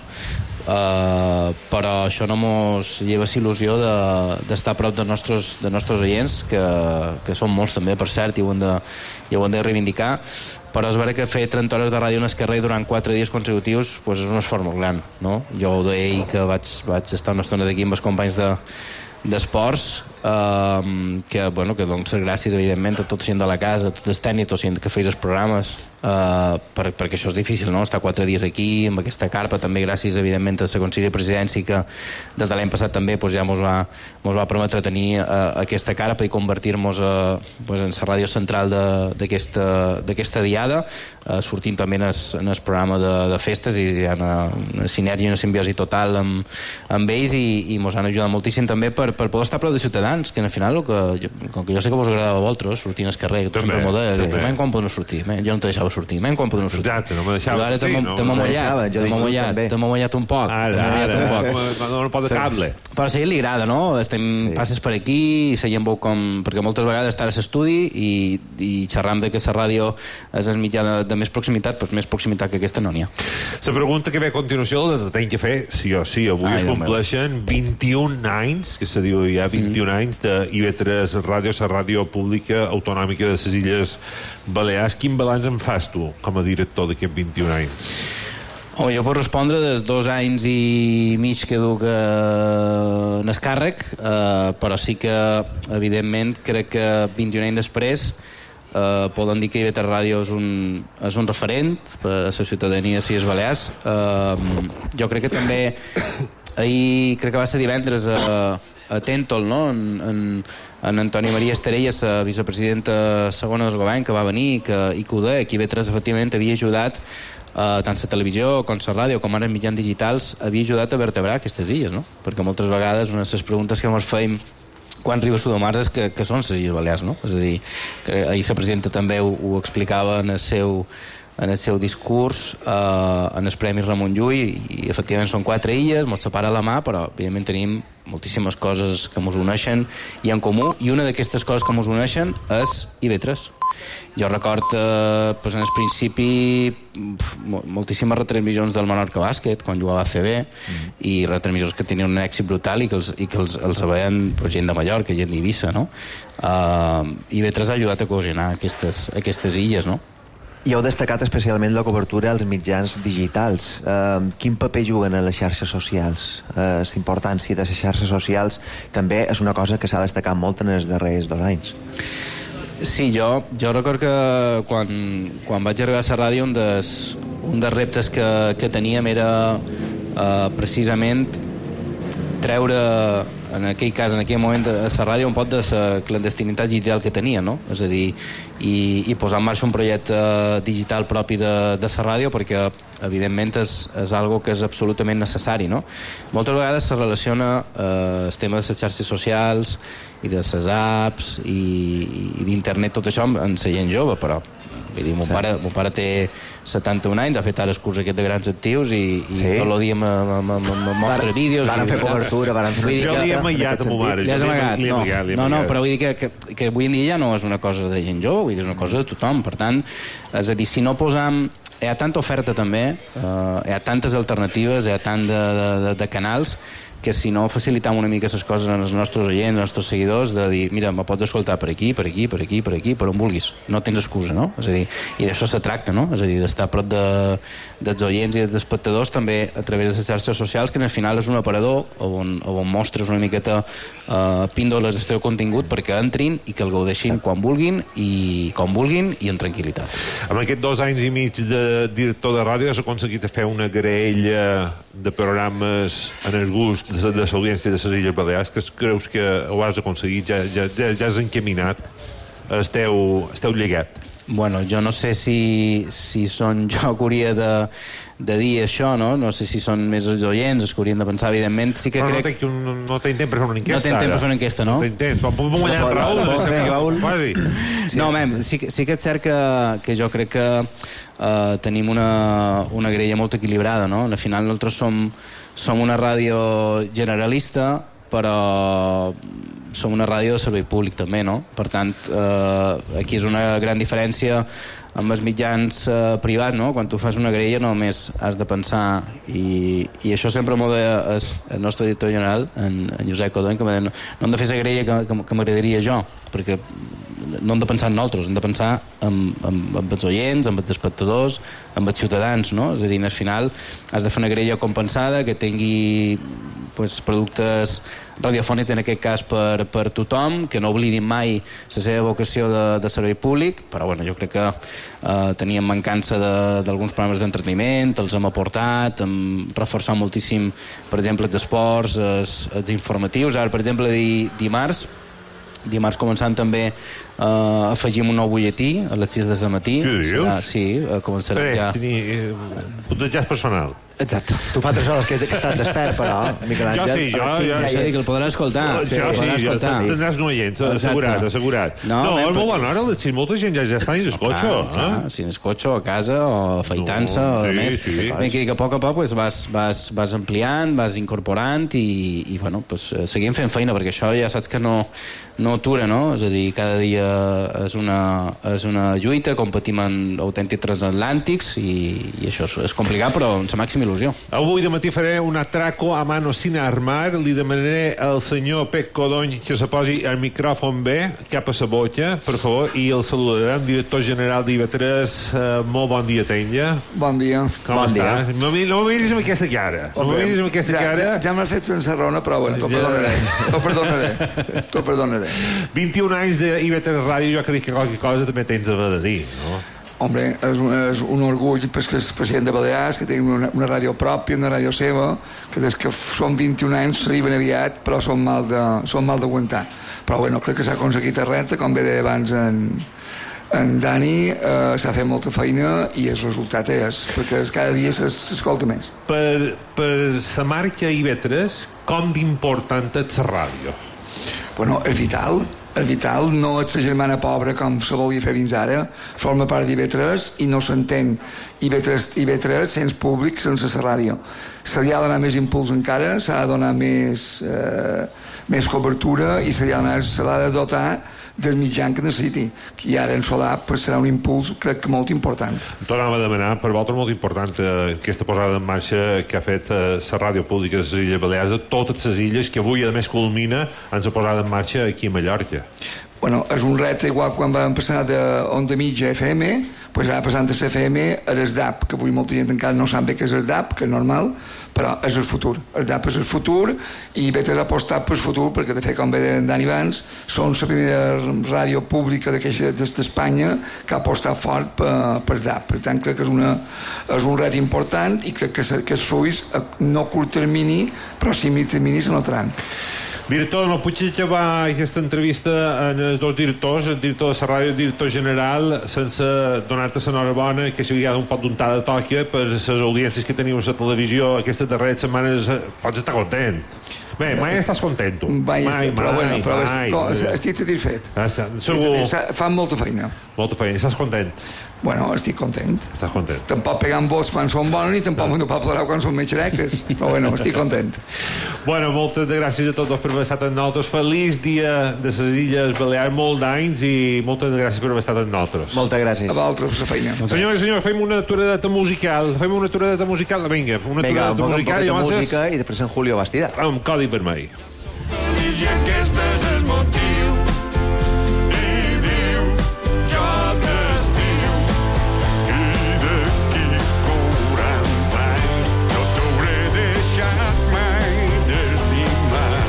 uh, però això no mos lleva la il·lusió d'estar de, a prop dels nostres, de nostres oients, que, que són molts també, per cert, i ho hem de, i ho hem de reivindicar, però és vera que fer trenta hores de ràdio en el carrer durant quatre dies consecutius pues és un esforç molt gran, no? Jo ho deia ahir que vaig, vaig estar una estona d'aquí amb els companys de d'esports, eh, que, bueno, que dono les gràcies evidentment a tota gent de la casa, a tot el tècnic, a tota gent que feia els programes, Uh, per, perquè això és difícil, no? Estar quatre dies aquí amb aquesta carpa, també gràcies evidentment a la Conselleria de Presidència, que des de l'any passat també pues, ja mos va, mos va permetre tenir uh, aquesta carpa i convertir-nos uh, pues, en la ràdio central d'aquesta diada, uh, sortint també en el, en el programa de, de festes, i hi ha una, una sinergia i una simbiosi total amb, amb ells, i, i mos han ajudat moltíssim també per, per poder estar a prop de ciutadans, que al final que, com que jo sé que vos agradava a vosaltres sortir al carrer, que tu sempre m'ho deies, quan podem sortir? Jo no te deixava sortir, men, quan podem sortir? Exacte, no me deixava ara sortir. T'hem amollat, t'hem amollat, t'hem amollat un poc. Ara, ara, no no pot de cable. Però a ell li agrada, no? Estem, passes per aquí i seguim com... Perquè moltes vegades estàs a l'estudi i, i xerram de que la ràdio és el mitjà de, de més proximitat, doncs més proximitat que aquesta no n'hi ha. La pregunta que ve a continuació la tenim que fer sí o sí. Avui Ai, es compleixen vint-i-un anys, que se diu ja vint-i-un mm. anys de I V tres Ràdio, la ràdio pública autonòmica de les Illes Balears. Quin balanç en fas tu, com a director d'aquests vint-i-un anys? Home, jo puc respondre dels dos anys i mig que duc en el càrrec, eh, però sí que, evidentment, crec que vint-i-un anys després eh, poden dir que I V tres Ràdio és un, és un referent per a la ciutadania de les Illes Balears. Eh, jo crec que també ahir, crec que va ser divendres a, a Tèntol, no?, en, en en Antoni Maria Esterella, la vicepresidenta segona del govern, que va venir que, i que ho deia, que I V tres efectivament havia ajudat eh, tant la televisió com la ràdio com ara els mitjans digitals, havia ajudat a vertebrar aquestes illes, no? Perquè moltes vegades una de les preguntes que ens feim quan arriba a Sudomars és que, que són les Illes Balears, no? És a dir, que ahir la presidenta també ho, ho explicava en el seu en el seu discurs eh, en el Premi Ramon Llull, i, i efectivament són quatre illes, ens separa la mà, però evidentment tenim moltíssimes coses que ens uneixen i en comú, i una d'aquestes coses que ens uneixen és I V tres. Jo record eh, pues en el principi pf, moltíssimes retransmissions del Menorca Bàsquet quan jugava a C B, mm. i retransmissions que tenien un èxit brutal i que els, i que els, els veien pues, gent de Mallorca, gent d'Eivissa, no? Uh, I V tres ha ajudat a cohesionar aquestes, aquestes illes, no? I heu destacat especialment la cobertura als mitjans digitals. Uh, quin paper juguen a les xarxes socials? Uh, la importància de les xarxes socials també és una cosa que s'ha destacat molt en els darrers dos anys. Sí, jo, jo record que quan, quan vaig arribar a la ràdio un dels, un dels reptes que, que teníem era uh, precisament treure, en aquell cas, en aquell moment, a la ràdio un pot de la clandestinitat digital que tenia, no? És a dir, i, i posar en marxa un projecte digital propi de, de la ràdio, perquè evidentment és, és algo que és absolutament necessari, no? Moltes vegades se relaciona eh, el tema de les xarxes socials i de les apps i, i d'internet, tot això en la gent jove, però vull dir, mon, sí. pare, mon pare té setanta-un anys, ha fet ara el curs aquest de grans actius i, i sí. tot el dia me mostra vídeos. Van fer cobertura, van fer... Jo li he amagat a mon mare. Li has amagat? No, no, no, però vull dir que, que, que avui en dia ja no és una cosa de gent jove, vull dir, és una cosa de tothom. Per tant, és a dir, si no posam... Hi ha tanta oferta també, eh, hi ha tantes alternatives, hi ha tant de, de, de canals, que si no facilitam una mica les coses als nostres oients, als nostres seguidors, de dir, mira, me pots escoltar per aquí, per aquí, per aquí, per aquí, per on vulguis. No tens excusa, no? És a dir, i d'això se tracta, no? És a dir, d'estar a prop de, dels oients i dels espectadors també a través de les xarxes socials, que al final és un aparador on, on mostres una miqueta eh, píndoles del teu contingut perquè entrin i que el gaudeixin quan vulguin i com vulguin i en tranquil·litat. Amb aquests dos anys i mig de director de ràdio has aconseguit fer una graella de programes en el gust de, de l'audiència de les Illes Balears, que creus que ho has aconseguit, ja, ja, ja, ja has encaminat el teu, el teu llegat? Bueno, jo no sé si, si són jo que hauria de, de dir això, no? No sé si són més els oients els que haurien de pensar, evidentment. Sí que però crec... no, no, no tinc temps per fer una enquesta. No tinc temps per fer una enquesta, no? No tinc temps, però puc guanyar el Raül. Quasi. No, mem, sí, sí que és cert que, que jo crec que uh, tenim una, una graella molt equilibrada, no? Al final nosaltres som, som una ràdio generalista, però som una ràdio de servei públic també, no? Per tant, eh, aquí és una gran diferència amb els mitjans eh, privats, no? Quan tu fas una graella només has de pensar, i, i això sempre m'ho deia el, el nostre editor general, en, en Josep Codony, que m'ha dit, no, no hem de fer la graella que, que, que m'agradaria jo, perquè no hem de pensar en nosaltres, hem de pensar en, en, en els oients, en els espectadors, en els ciutadans, no? És a dir, al final has de fer una graella compensada, que tingui pues, productes radiofònics, en aquest cas per, per tothom, que no oblidin mai la seva vocació de, de servei públic, però bueno, jo crec que eh, teníem mancança d'alguns programes d'entreteniment, els hem aportat, hem reforçat moltíssim, per exemple, els esports, els, els informatius. Ara, per exemple, di, dimarts, dimarts començant també eh, afegim un nou butlletí a les sis del matí. Què dius? Ah, sí, eh, començarem ja. Eh, Puntejat personal. Exacte. Tu fa tres hores que, que estàs despert, però, Miquel Àngel. Jo sí, jo... Sí, ja, ja dic, el podrà escoltar. Sí, sí, sí, sí tindràs un oient, assegurat, assegurat. No, no és molt bona hora, si molta gent ja, ja està dins el cotxe. Eh? Si en el cotxe, a casa, o afaitant-se, no, sí, o més. Sí. Ben, que a poc a poc pues, vas, vas, vas ampliant, vas incorporant i, i bueno, pues, seguim fent feina, perquè això ja saps que no, no atura, no? És a dir, cada dia és una, és una lluita, competim en autèntics transatlàntics i, i això és, és complicat, però amb la màxima il·lusió. Avui de matí faré un atraco a mano sin armar. Li demanaré al senyor Pep Codony que se posi el micròfon bé cap a la boca, per favor, i el saludarem, director general d'I V tres. Uh, molt bon dia, Tenya. Bon dia. Com bon està? Dia. No, no me miris amb aquesta cara. No me miris amb aquesta ja, cara. Ja, ja m'has fet sense raona, però bueno, t'ho perdonaré. T'ho perdonaré. T'ho perdonaré. vint-i-un anys d'I V tres Ràdio, jo crec que qualque cosa també tens a de dir, no? Hombre, és un, és un orgull perquè és president de Balears, que tenim una, una ràdio pròpia, una ràdio seva, que des que són vint-i-un anys s'arriben aviat, però són mal de, són mal d'aguantar. Però bueno, crec que s'ha aconseguit a repte, com bé deia abans en, en Dani, eh, s'ha fet molta feina i el resultat és, perquè cada dia s'escolta més. Per, per la marca I V tres, com d'important és la ràdio? Bueno, és vital. És vital, no ets la germana pobra com se volia fer fins ara, forma part d'I V tres i no s'entén I V tres, I V tres sense públic, sense la ràdio. Se li ha de donar més impuls encara, s'ha de donar més, eh, més cobertura i se li ha de, donar, se l'ha de dotar del mitjan que necessiti, i ara en Solà pues, serà un impuls, crec que molt important. Tornàvem a demanar, per vosaltres molt important eh, aquesta posada en marxa que ha fet eh, la ràdio pública de les Illes Balears, de totes les illes, que avui a més culmina en la posada en marxa aquí a Mallorca. Bueno, és un repte igual quan vam passar de Onda Mitja a F M, pues ara passant a C F M a l'S D A P, que avui molta gent encara no sap bé què és el D A P, que és normal, però és el futur. El D A P és el futur i bé t'has apostat pel futur, perquè de fet, com bé Dani abans, són la primera ràdio pública d'Espanya que ha apostat fort per, per D A P. Per tant, crec que és, una, és un repte important i crec que, que els fruits no a curt termini, però sí a mig termini se notaran. Director, no puc acabar aquesta entrevista en els dos directors, el director de la ràdio i el director general, sense donar-te l'enhorabona, que si ha un pot d'untada de tòquia per les audiències que teniu a la televisió aquestes darreres setmanes. Pots estar content. Bé, mai estàs content, tu. Mai, mai, però mai, bueno, però mai, com, mai. Estic satisfet. Ah, segur. Fan molta feina. Molta feina. Estàs content? Bueno, estic content. Estàs content. Tampoc pegant vots quan són bons ni tampoc no pot plorar quan són més xereques, però bueno, estic content. Bueno, moltes gràcies a tots per haver estat amb nosaltres. Feliç dia de les Illes Balears, molt d'anys, i moltes gràcies per haver estat amb nosaltres. Moltes gràcies. A vosaltres, la feina. Senyors i senyors, fem una aturadeta musical. Fem una aturadeta musical. Vinga, una Vinga, aturadeta musical. Vinga, un poquet de música i després en Julio Bastida. Amb Codi Vermell. Feliç i aquest és el motiu i diu jo t'estimo i d'aquí quaranta anys no t'hauré deixat mai d'estimar.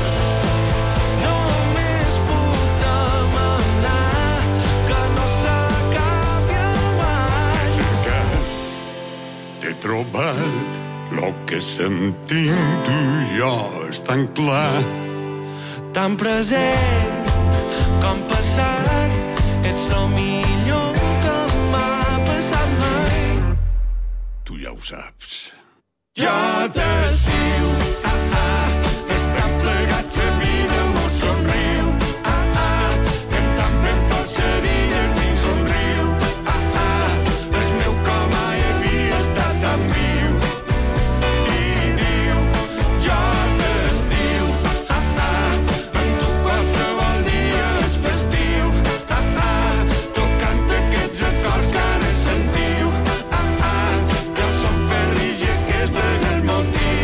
Només puc demanar que no s'acabi mai. Que t'he trobat lo que sentim tu i jo és tan clar, tan present com passat, ets el millor que m'ha passat mai. Tu ja ho saps. Jo t'estiu, ah, ah, estem plegats, la vida mos somriu, ah, ah, cantant ben força dies dins un riu, ah, ah, és meu com mai havia estat tan viu, i diu, jo t'estiu, ah, ah, amb tu qualsevol dia és festiu, ah, ah, tocant aquests acords que ara sentiu, ah, ah, jo som feliç i aquest és el motiu.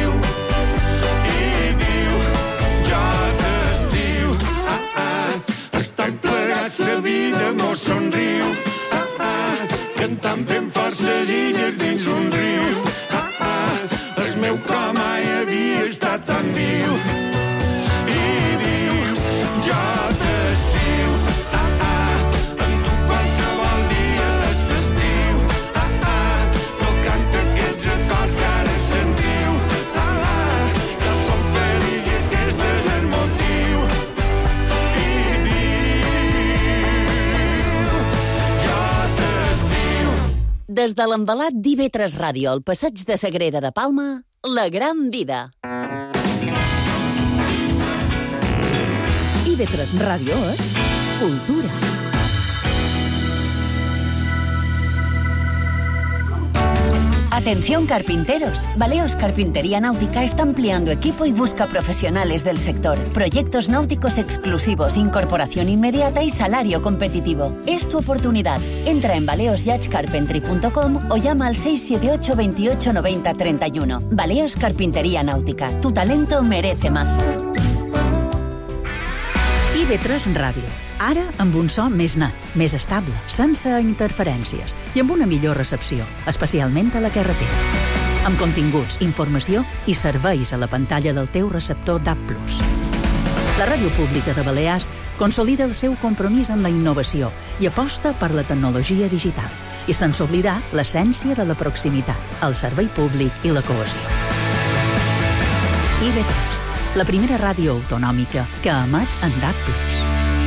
Des de l'envelat d'I V tres Ràdio al passeig de Sagrera de Palma, La Gran Vida. I V tres Ràdio és cultura. Atención carpinteros, Baleos Carpintería Náutica está ampliando equipo y busca profesionales del sector. Proyectos náuticos exclusivos, incorporación inmediata y salario competitivo. Es tu oportunidad. Entra en baleos yacht carpentry punto com o llama al seis siete ocho, veintiocho, noventa, treinta y uno. Baleos Carpintería Náutica. Tu talento merece más. I V tres Ràdio. Ara amb un so més net, més estable, sense interferències i amb una millor recepció, especialment a la carretera. Amb continguts, informació i serveis a la pantalla del teu receptor D A B plus. La Ràdio Pública de Balears consolida el seu compromís amb la innovació i aposta per la tecnologia digital, i sense oblidar l'essència de la proximitat, el servei públic i la cohesió. I V tres, la primera ràdio autonòmica que emet en D A B plus.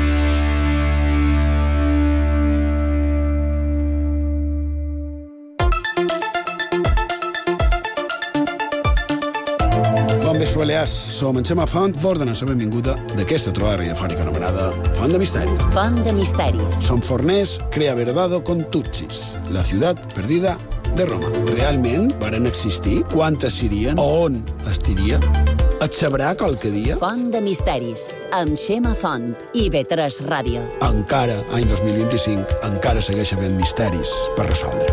Balears, som en Xema Font, vos donem la benvinguda d'aquesta trobada radiofònica anomenada Font de Misteris. Font de Misteris. Som forners, crea verdado con Tutsis, la ciutat perdida de Roma. Realment varen existir? Quantes serien? On estiria? Et sabrà qualque dia? Font de Misteris, amb Xema Font, I V tres Ràdio. Encara, any dos mil vint-i-cinc, encara segueix havent misteris per resoldre.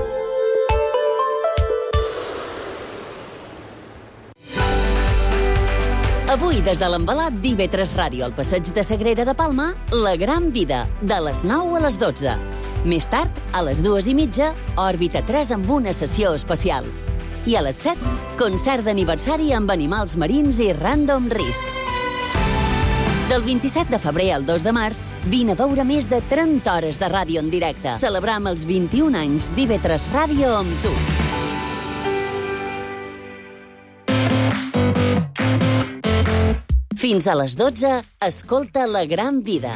Avui, des de l'envelat d'I V tres Ràdio al passeig de Sagrera de Palma, La Gran Vida, de les nou a les dotze. Més tard, a les dues i mitja, Òrbita tres amb una sessió especial. I a les set, concert d'aniversari amb animals marins i Random Risk. Del vint-i-set de febrer al dos de març, vine a veure més de trenta hores de ràdio en directe. Celebram els vint-i-un anys d'I V tres Ràdio amb tu. Fins a les dotze, escolta La Gran Vida.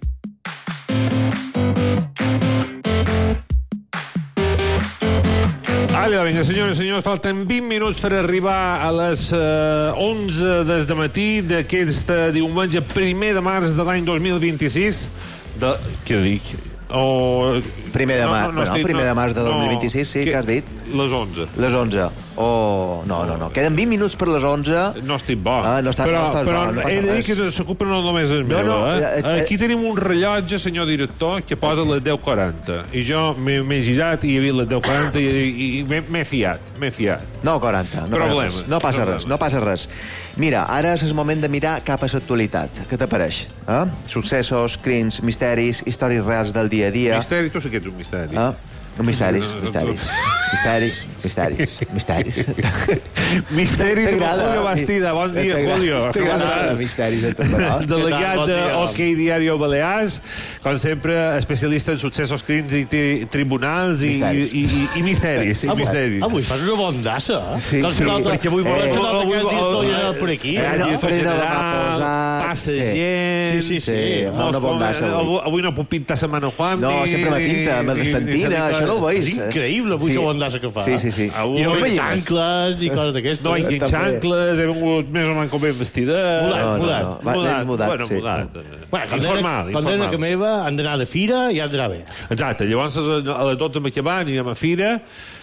Allà, vinga, senyores i senyors, falten vint minuts per arribar a les uh, onze des de matí d'aquest diumenge primer de març de l'any dos mil vint-i-sis. De... Què dic? O... Primer de, mar... no, no, no, bueno, estic, primer no, de març de dos mil vint-i-sis, sí, que, que has dit? Les onze. Les onze. Oh, no, no, no. Queden vint minuts per les onze. No estic bo. Ah, no està, però no estàs però bo, no he de dir que s'ocupa no només el meu, no, no, eh? eh? Aquí tenim un rellotge, senyor director, que posa les deu quaranta. I jo m'he girat i he vist les deu quaranta i, i, i m'he fiat, m'he fiat. nou quaranta, no, Problemes. no passa res, no passa res. Mira, ara és el moment de mirar cap a l'actualitat. Què t'apareix? Eh? Successos, crims, misteris, històries reals del dia a dia. Misteri? Tu sí que ets un misteri. Eh? Misteris, misteris. Misteri, misteris, misteris. Misteris amb Julio Bastida. Bon dia, Julio. T'agrada misteris, delegat d'Ok Diario Balears, com sempre, especialista en successos, crims i tribunals i misteris. Avui fas una bondassa, eh? Sí, sí. Perquè avui volen ser el director general per aquí. El director general, passa gent... Sí, sí, sí. Una bondassa avui no puc pintar la mano Juan. No, sempre me pinta, me despentina, això no ho veus. És increïble avui la bondassa que fa. Sí, sí, sí. I no hi ha xancles i coses d'aquestes. No hi ha xancles, he vengut més o menys com ben vestida. Mudat, mudat. Mudat, sí. Bueno, quan anem a casa meva han d'anar de fira i han d'anar bé. Exacte, llavors a les dotze m'he acabat, anirem a fira,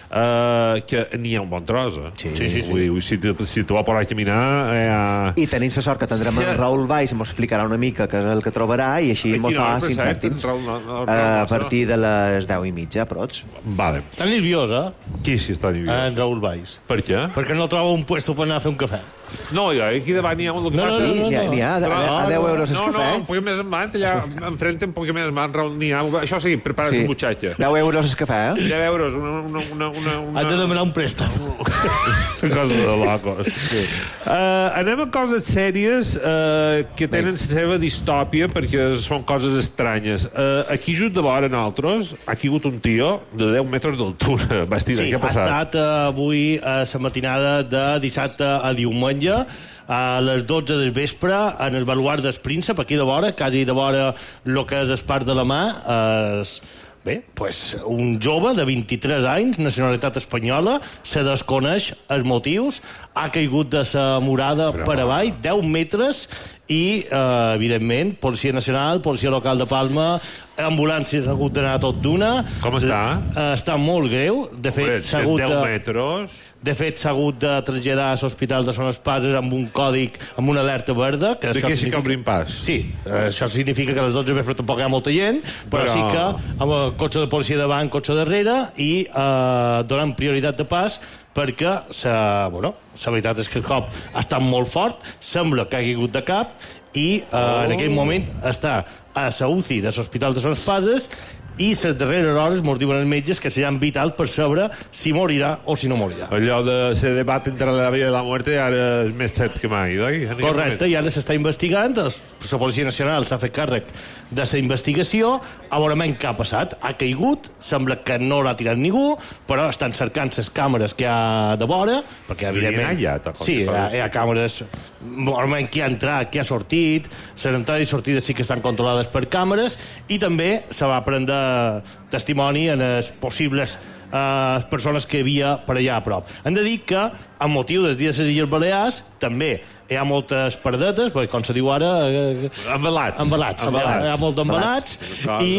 Uh, que n'hi ha un bon tros, eh? Sí, sí, sí. Vull dir, si te, si te va por ahí caminar... Eh... I tenim la sort que tindrem sí. el Raül Valls, ens explicarà una mica què és el que trobarà i així ens fa cinc cèntims no, no, no, a partir de les deu i mitja, prots. Vale. Està nerviós, eh? Qui sí està nerviós? En Raül Valls. Per què? Perquè no troba un puesto per anar a fer un cafè. No, jo, aquí davant n'hi ha un... No, no, no, no, no. N'hi ha, a deu euros el no, cafè. No, no, un poc més endavant, allà enfrente, un poc més endavant, Raül, n'hi ha... Això sí, prepara't sí. un butxatge. deu euros el cafè, eh? deu euros, una... una, una, una, una... Has de demanar un préstec. Coses de locos. Sí. Uh, anem a coses sèries uh, que tenen la seva distòpia perquè són coses estranyes. Uh, aquí just de vora nosaltres ha caigut un tio de deu metres d'altura. Bastida, sí, què ha passat? Ha estat uh, avui a la matinada de dissabte a diumenge a les dotze del vespre en el baluart del Príncep, aquí de vora, quasi de vora el que és el Parc de la Mà, es, Bé, pues, un jove de vint-i-tres anys, nacionalitat espanyola, se desconeix els motius, ha caigut de sa morada Però... per avall, deu metres, i, eh, evidentment, Policia Nacional, Policia Local de Palma, ambulàncies ha hagut d'anar tot d'una. Com està? Eh, està molt greu. De fet, s'ha hagut deu metres... De fet, s'ha hagut de traslladar a l'Hospital de Son Espases amb un còdic, amb una alerta verda. Que de què sí que obrim pas? Sí, eh, això significa que a les dotze vespre tampoc hi ha molta gent, però, però... sí que amb el cotxe de policia davant, cotxe darrere, i eh, donen prioritat de pas perquè la bueno, veritat és que el cop ha estat molt fort, sembla que ha caigut de cap, i eh, oh. en aquell moment està a la U C I de l'Hospital de Son Espases, i les darreres hores mos diuen els metges que seran vital per saber si morirà o si no morirà. Allò de ser debat entre la vida i la muerte ara és més cert que mai, oi? Correcte, i ara s'està investigant, la Policia Nacional s'ha fet càrrec de la investigació, a veure què ha passat. Ha caigut, sembla que no l'ha tirat ningú, però estan cercant les càmeres que hi ha de vora, perquè evidentment... Ja, sí, hi ha, hi ha càmeres, normalment qui ha entrat, qui ha sortit, les entrades i sortides sí que estan controlades per càmeres, i també se va prendre testimoni en les possibles eh, persones que hi havia per allà a prop. Hem de dir que, amb motiu dels dies de les Illes Balears, també hi ha moltes paradetes, perquè com se diu ara... Eh, embalats. Embalats. embalats. Hi ha molt d'embalats. I,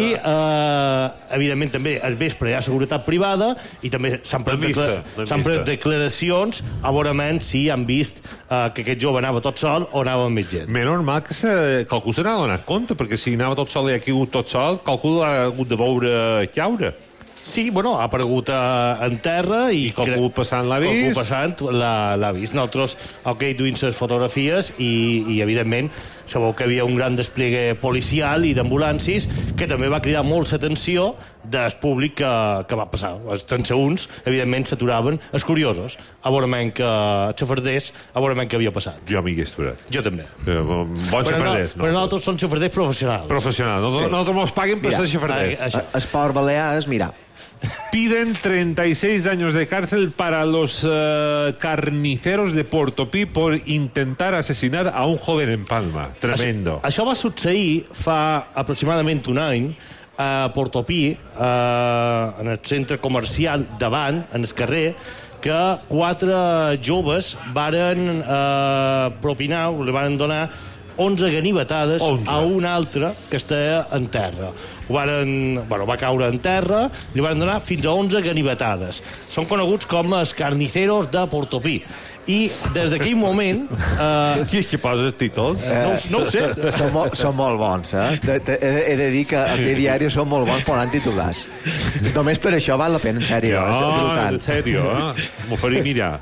eh, evidentment, també al vespre hi ha seguretat privada i també s'han pres, decla pres declaracions a veure si han vist eh, que aquest jove anava tot sol o anava amb més gent. Més normal que se, qualcú se n'ha donat compte, perquè si anava tot sol i ha caigut tot sol, qualcú l'ha hagut de veure caure. Sí, bueno, ha aparegut uh, en terra i... I qualcú passant l'ha vist? Qualcú passant l'ha vist. Nosaltres, ok, duim les fotografies i, i, evidentment, sabeu que hi havia un gran despliegue policial i d'ambulàncies que també va cridar molt l'atenció del públic que, que va passar. Els transeünts, evidentment, s'aturaven, els curiosos, a veure que xafarders, a veure què havia passat. Jo m'hi hagués aturat. Jo també. Eh, bon xafarders, no? Però nosaltres som xafarders professionals. Professionals. Sí. Nosaltres mos paguen per ser xafarders. Esport Balears, mira... Piden treinta y seis años de cárcel para los uh, carniceros de Portopí por intentar asesinar a un joven en Palma. Tremendo. Això, això va succeir fa aproximadament un any a Portopí, uh, en el centre comercial davant, en el carrer, que quatre joves varen uh, propinar, li van donar onze ganivetades onze. A un altre que està en terra. Ho varen, bueno, va caure en terra, li van donar fins a onze ganivetades. Són coneguts com els carniceros de Portopí. I des d'aquell moment... Eh, Qui és que posa els títols? Eh, no, no ho sé. Són, mo són molt bons, eh? De, de, he de dir que aquell diari són molt bons posant titulars. Només per això val la pena, en sèrio. No, en sèrio, eh? M'ho faré mirar.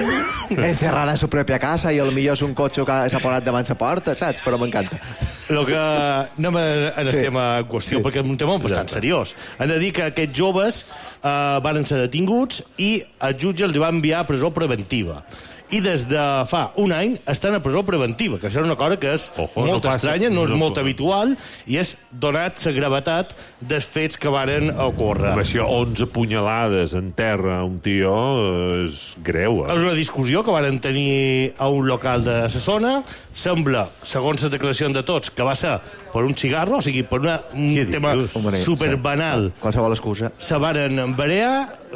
Encerrada a su pròpia casa i potser és un cotxe que s'ha posat davant la porta, saps? Però m'encanta. El que anem en el sí. tema en qüestió, sí. perquè és un tema bastant seriós. Hem de dir que aquests joves eh, van ser detinguts i el jutge els va enviar a presó preventiva. I des de fa un any estan a presó preventiva, que això és una cosa que és Ojo, molt no estranya, no és no, molt no. habitual, i és donat la gravetat dels fets que varen ocórrer. Home, si onze punyalades en terra a un tio és greu, eh? És una discussió que varen tenir a un local de la zona. Sembla, segons les declaracions de tots, que va ser per un cigarro, o sigui, per una, un Què tema superbanal. Sí. Qualsevol excusa. Se varen embarear,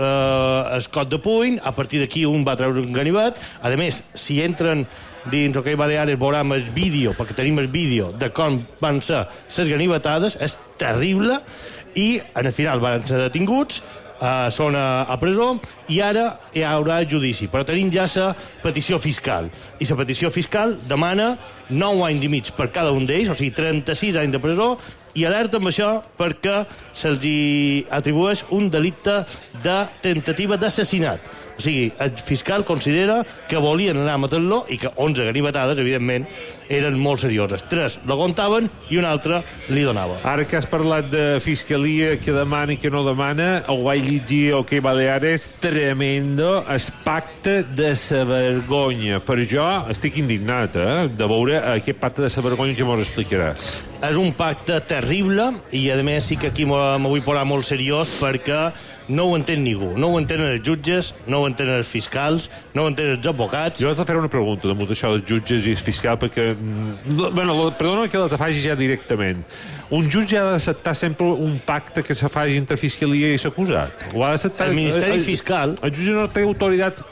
eh, el cot de puny, a partir d'aquí un va treure un ganivet. A més, si entren dins OK Baleares veurem el vídeo, perquè tenim el vídeo de com van ser les ganivetades, és terrible, i en el final van ser detinguts, Uh, són a, a presó, i ara hi haurà judici. Però tenim ja la petició fiscal. I la petició fiscal demana nou anys i mig per cada un d'ells, o sigui, trenta-sis anys de presó, i alerta amb això perquè se'ls atribueix un delicte de tentativa d'assassinat. O sigui, el fiscal considera que volien anar a matar-lo i que onze ganivetades, evidentment, eren molt serioses. Tres l'aguantaven i un altre li donava. Ara que has parlat de fiscalia que demana i que no demana, ho vaig llegir OK Baleares, tremendo, el pacte de la vergonya. Per jo estic indignat, eh, de veure aquest pacte de la vergonya que mos explicaràs. és un pacte terrible i, a més, sí que aquí me vull posar molt seriós perquè no ho entén ningú. No ho entenen els jutges, no ho entenen els fiscals, no ho entenen els advocats. Jo t'he de fer una pregunta damunt això dels jutges i els fiscals, perquè... Bueno, perdona que la te faci ja directament. Un jutge ha d'acceptar sempre un pacte que se faci entre fiscalia i l'acusat? O ha d'acceptar... El Ministeri Fiscal... El jutge no té autoritat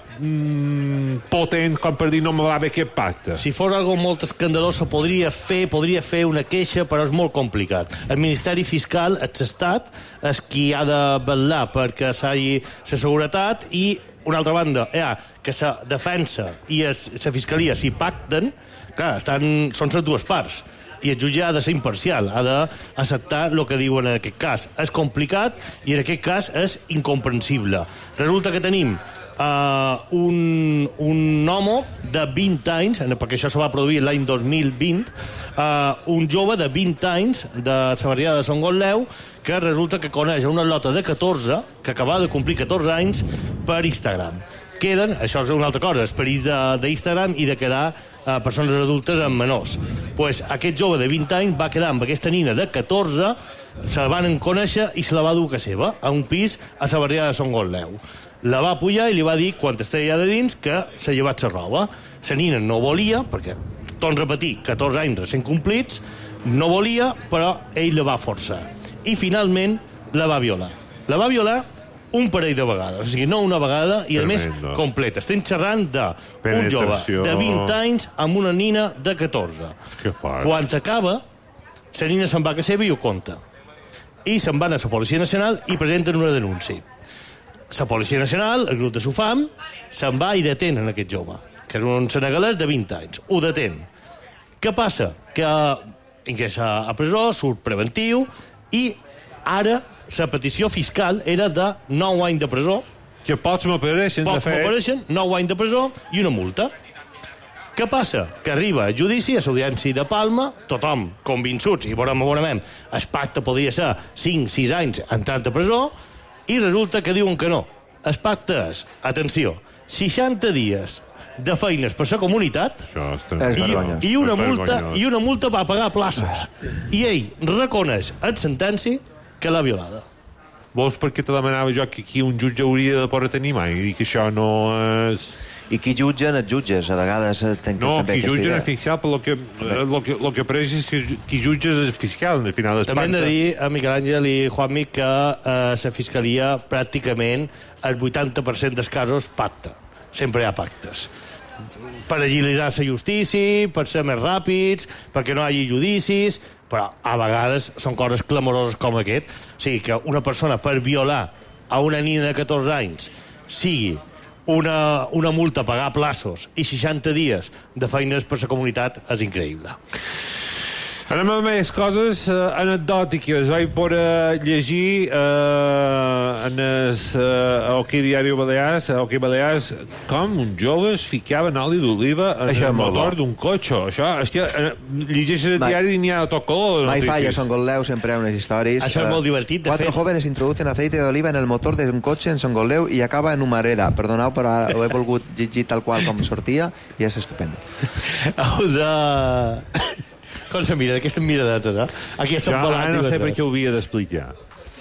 mm, potent com per dir no me va bé aquest pacte. Si fos algo molt escandalós podria fer, podria fer una queixa, però és molt complicat. El Ministeri Fiscal, l'Estat, és qui ha de vetllar perquè s'hagi la seguretat i, una altra banda, ja, que la defensa i la fiscalia s'hi pacten, clar, estan, són les dues parts. I el jutge ha de ser imparcial, ha d'acceptar el que diuen en aquest cas. És complicat i en aquest cas és incomprensible. Resulta que tenim uh, un, un home de vint anys, perquè això se va produir l'any dos mil vint, uh, un jove de vint anys de la barriada de Sant Gotleu, que resulta que coneix una lota de catorze, que acaba de complir catorze anys, per Instagram. Queden, això és una altra cosa, esperit d'Instagram i de quedar a persones adultes amb menors. Pues aquest jove de vint anys va quedar amb aquesta nina de catorze, se la van conèixer i se la va dur a casa seva, a un pis a la barriada de Sant Gotleu. La va pujar i li va dir, quan estava allà de dins, que s'ha llevat la roba. La nina no volia, perquè, torno a repetir, catorze anys recent complits, no volia, però ell la va forçar. I finalment la va violar. La va violar un parell de vegades, o sigui, no una vegada, i a més completa. Estem xerrant d'un jove de vint anys amb una nina de catorze. Que fort. Quan acaba, la nina se'n va a casa seva i ho conta. I se'n van a la Policia Nacional i presenten una denúncia. La Policia Nacional, el grup de Sufam, se'n va i detén en aquest jove, que és un senegalès de vint anys. Ho detén. Què passa? Que ingressa a presó, surt preventiu, i ara la petició fiscal era de nou anys de presó. Que pocs m'apareixen, de fet. Pocs m'apareixen, nou anys de presó i una multa. Què passa? Que arriba a judici, a l'Audiència de Palma, tothom convinçuts, i veurem, veurem, el pacte podria ser cinc sis anys entrant a presó, i resulta que diuen que no. El pacte és, atenció, seixanta dies de feines per la comunitat i, i, una multa, i una multa va pagar plaços. I ell reconeix en sentència que l'ha violada. Vols per què te demanava jo que aquí un jutge hauria de poder tenir mai? I que això no és... I qui jutgen els jutges, a vegades tenc no, també qui jutgen el fiscal, però el que, el que, el que apareix és que qui jutja és el fiscal, al final. També hem de dir a Miquel Àngel i Juanmi que eh, la fiscalia pràcticament el vuitanta per cent dels casos pacta. Sempre hi ha pactes. Per agilitzar la justícia, per ser més ràpids, perquè no hi hagi judicis, però a vegades són coses clamoroses com aquest. O sigui, que una persona per violar a una nina de catorze anys sigui una, una multa, pagar plaços i seixanta dies de feines per la comunitat és increïble. Anem a més coses uh, anecdòtiques. Vaig poder llegir uh, en el uh, OK Diari Balears, OK Balears, com un jove es ficava en oli d'oliva en això el motor d'un cotxe. Això, és que uh, llegeixes el diari i n'hi ha de tot color. Mai falla, Son Gotleu, sempre hi ha unes històries. Això és molt divertit, de Cuatro fet. jóvenes introducen aceite de oliva en el motor de un cotxe en Son Gotleu i acaba en Humareda. Perdoneu, però ho he volgut llegir tal qual com sortia i és estupendo. Heu de... Com se mira, aquestes miradetes, eh? Aquí ja jo ara no sé per què ho havia d'explicar.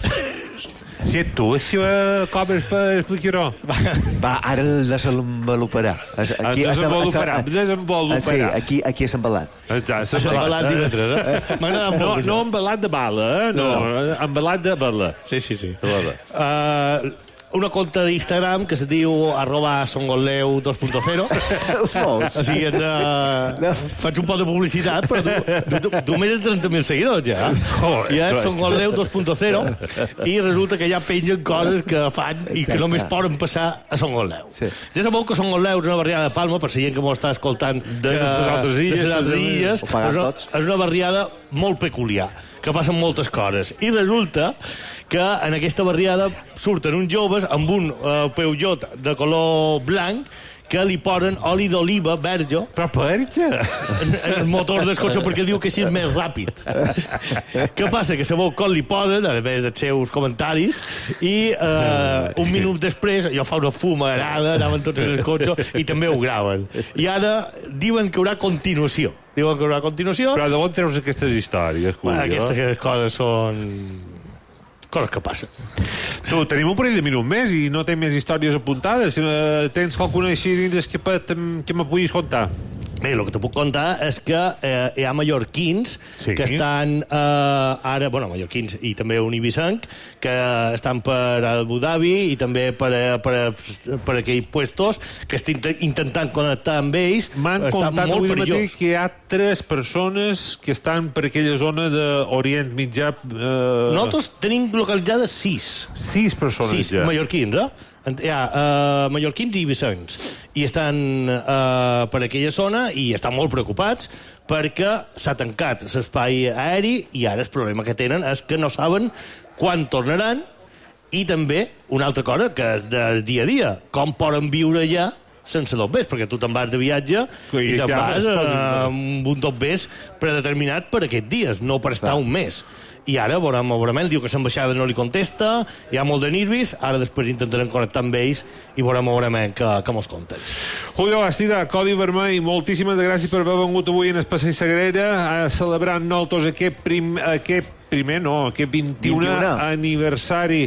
Si ets tu, si ho cobres per explicar-ho. Va, ara el desenvoluparà. Aquí, desenvoluparà, desenvoluparà. Sí, aquí, aquí és embalat. És embalat divendres, eh? M'ha agradat molt. No, no embalat de bala, eh? No, embalat de bala. Sí, sí, sí. Uh, una compte d'Instagram que se diu arroba songotleu dos punto cero. O sigui, hem de... faig un poc de publicitat, però tu, tu, tu més de trenta mil seguidors ja. I és songotleu dos punto cero i resulta que ja pengen coses que fan i que només poden passar a Son Gotleu. Sí. Ja sabeu que Son Gotleu és una barriada de Palma, per la gent que m'ho està escoltant de les altres illes, de les altres illes és, és una barriada molt peculiar, que passen moltes coses. I resulta que en aquesta barriada surten uns joves amb un uh, Peugeot de color blanc que li posen oli d'oliva verge. Però verge? En, en el motor del cotxe perquè diu que així és més ràpid. Què passa? Que sabeu com li posen, a més dels seus comentaris, i uh, un minut després allò fa una fumarada, anaven tots en el cotxe i també ho graven. I ara diuen que hi haurà continuació. diuen que haurà a continuació. Però d'on treus aquestes històries, Bueno, aquestes coses són coses que passen. Tu, tenim un parell de minuts més i no tens més històries apuntades. Tens qualcuna així dins escapat que me puguis contar? Bé, el que te puc contar és que eh, hi ha mallorquins sí. que estan eh, ara, bueno, mallorquins i també univicenc, que estan per Abu Dhabi i també per, per, per aquells puestos que estan intentant connectar amb ells. M'han contat avui mateix que hi ha tres persones que estan per aquella zona d'Orient Mitjà. Eh... Nosaltres tenim localitzades sis. Sis persones sis ja. mallorquins, eh? Hi ha uh, mallorquins i ibicencs i estan uh, per aquella zona i estan molt preocupats perquè s'ha tancat l'espai aeri i ara el problema que tenen és que no saben quan tornaran i també una altra cosa que és del dia a dia, com poden viure allà sense dobbers, perquè tu te'n vas de viatge i, i te'n vas amb un dobbers predeterminat per aquests dies, no per estar un mes. I ara veurem, veurem, diu que l'ambaixada no li contesta, hi ha molt de nervis, ara després intentarem connectar amb ells i veurem, veurem que, que mos conten. Julio Bastida, Codi Vermell, moltíssimes gràcies per haver vengut avui en el Passeig Sagrera a celebrar nosaltres aquest, prim, aquest primer, no, aquest vint-i-unè aniversari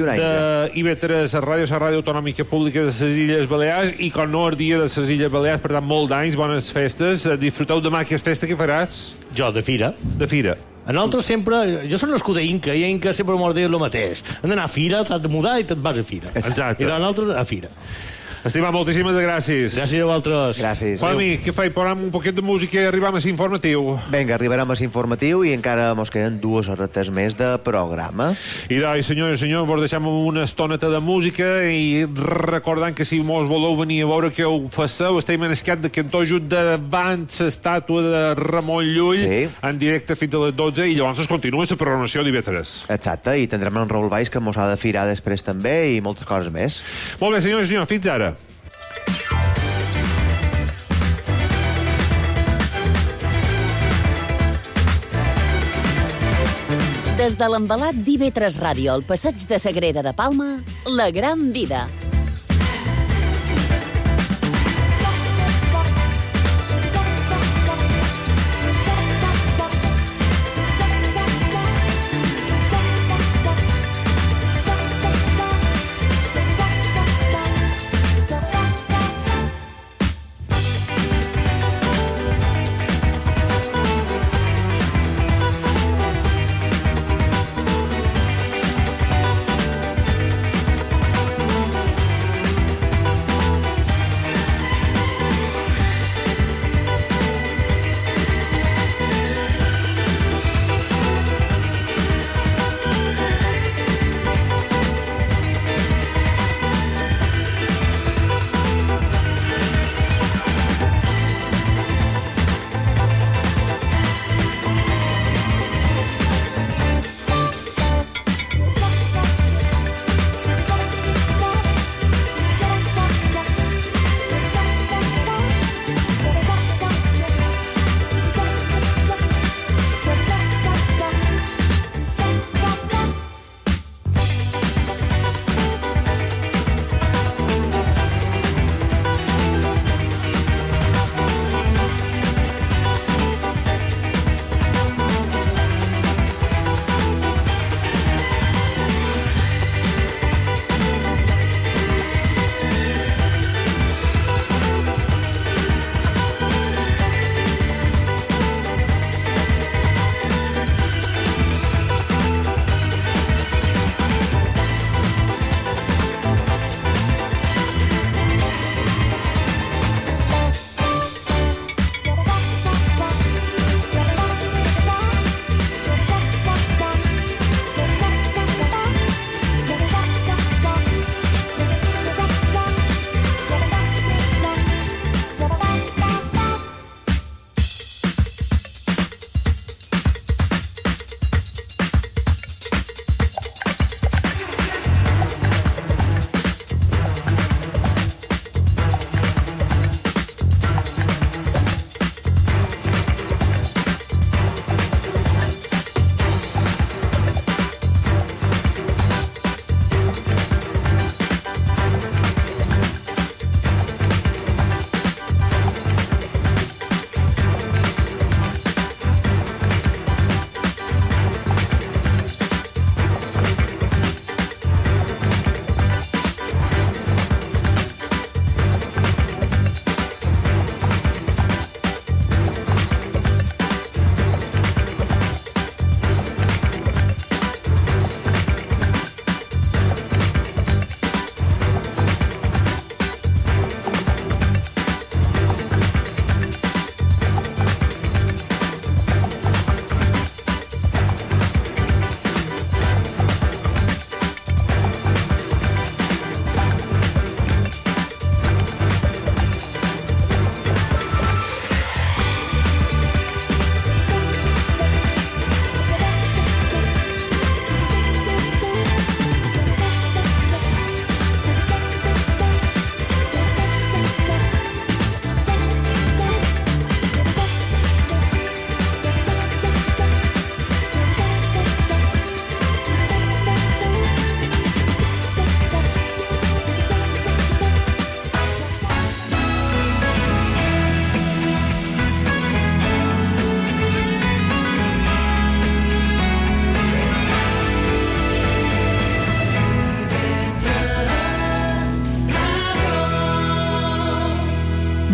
d'I V tres a Ràdio, la Ràdio Autonòmica Pública de les Illes Balears i com no el dia de les Illes Balears, per tant, molt d'anys, bones festes. Disfruteu demà aquesta festa que faràs? Jo, de fira. De fira. A nosaltres sempre... Jo soc nascut a Inca, i a Inca sempre m'ho deia el mateix. Hem d'anar a fira, t'has de mudar i te'n vas a fira. Exacte. I a nosaltres a fira. Estimat, moltíssimes gràcies. Gràcies a vosaltres. Gràcies. Juanmi, què faig? Posem un poquet de música i arribem a l'informatiu. Vinga, arribarem a l'informatiu i encara mos queden dues horetes més de programa. I doncs, senyors i senyors, vos deixem una estoneta de música i recordant que si mos voleu venir a veure què ho faceu, estem en escat de Cantó Just davant l'estàtua de Ramon Llull, sí. En directe fins a les dotze, i llavors es continua la programació d'I V tres. Exacte, i tindrem en Raül Valls que mos ha de firar després també i moltes coses més. Molt bé, senyors i senyors, fins ara. Des de l'embalat d'I V tres Ràdio al Passeig de Sagrera de Palma, La Gran Vida.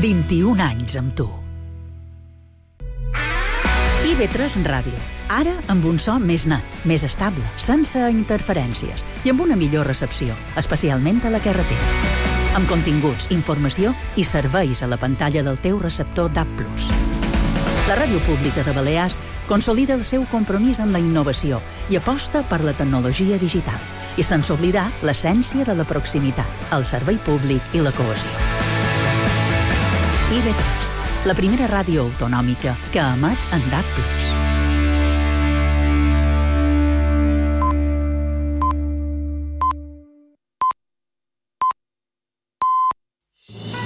vint-i-un anys amb tu. I ve tres Ràdio. Ara amb un so més net, més estable, sense interferències i amb una millor recepció, especialment a la carretera. Amb continguts, informació i serveis a la pantalla del teu receptor D A B plus. La Ràdio Pública de Balears consolida el seu compromís amb la innovació i aposta per la tecnologia digital, i sense oblidar l'essència de la proximitat, el servei públic i la cohesió. I ve tres, la primera ràdio autonòmica que emet en D A B plus.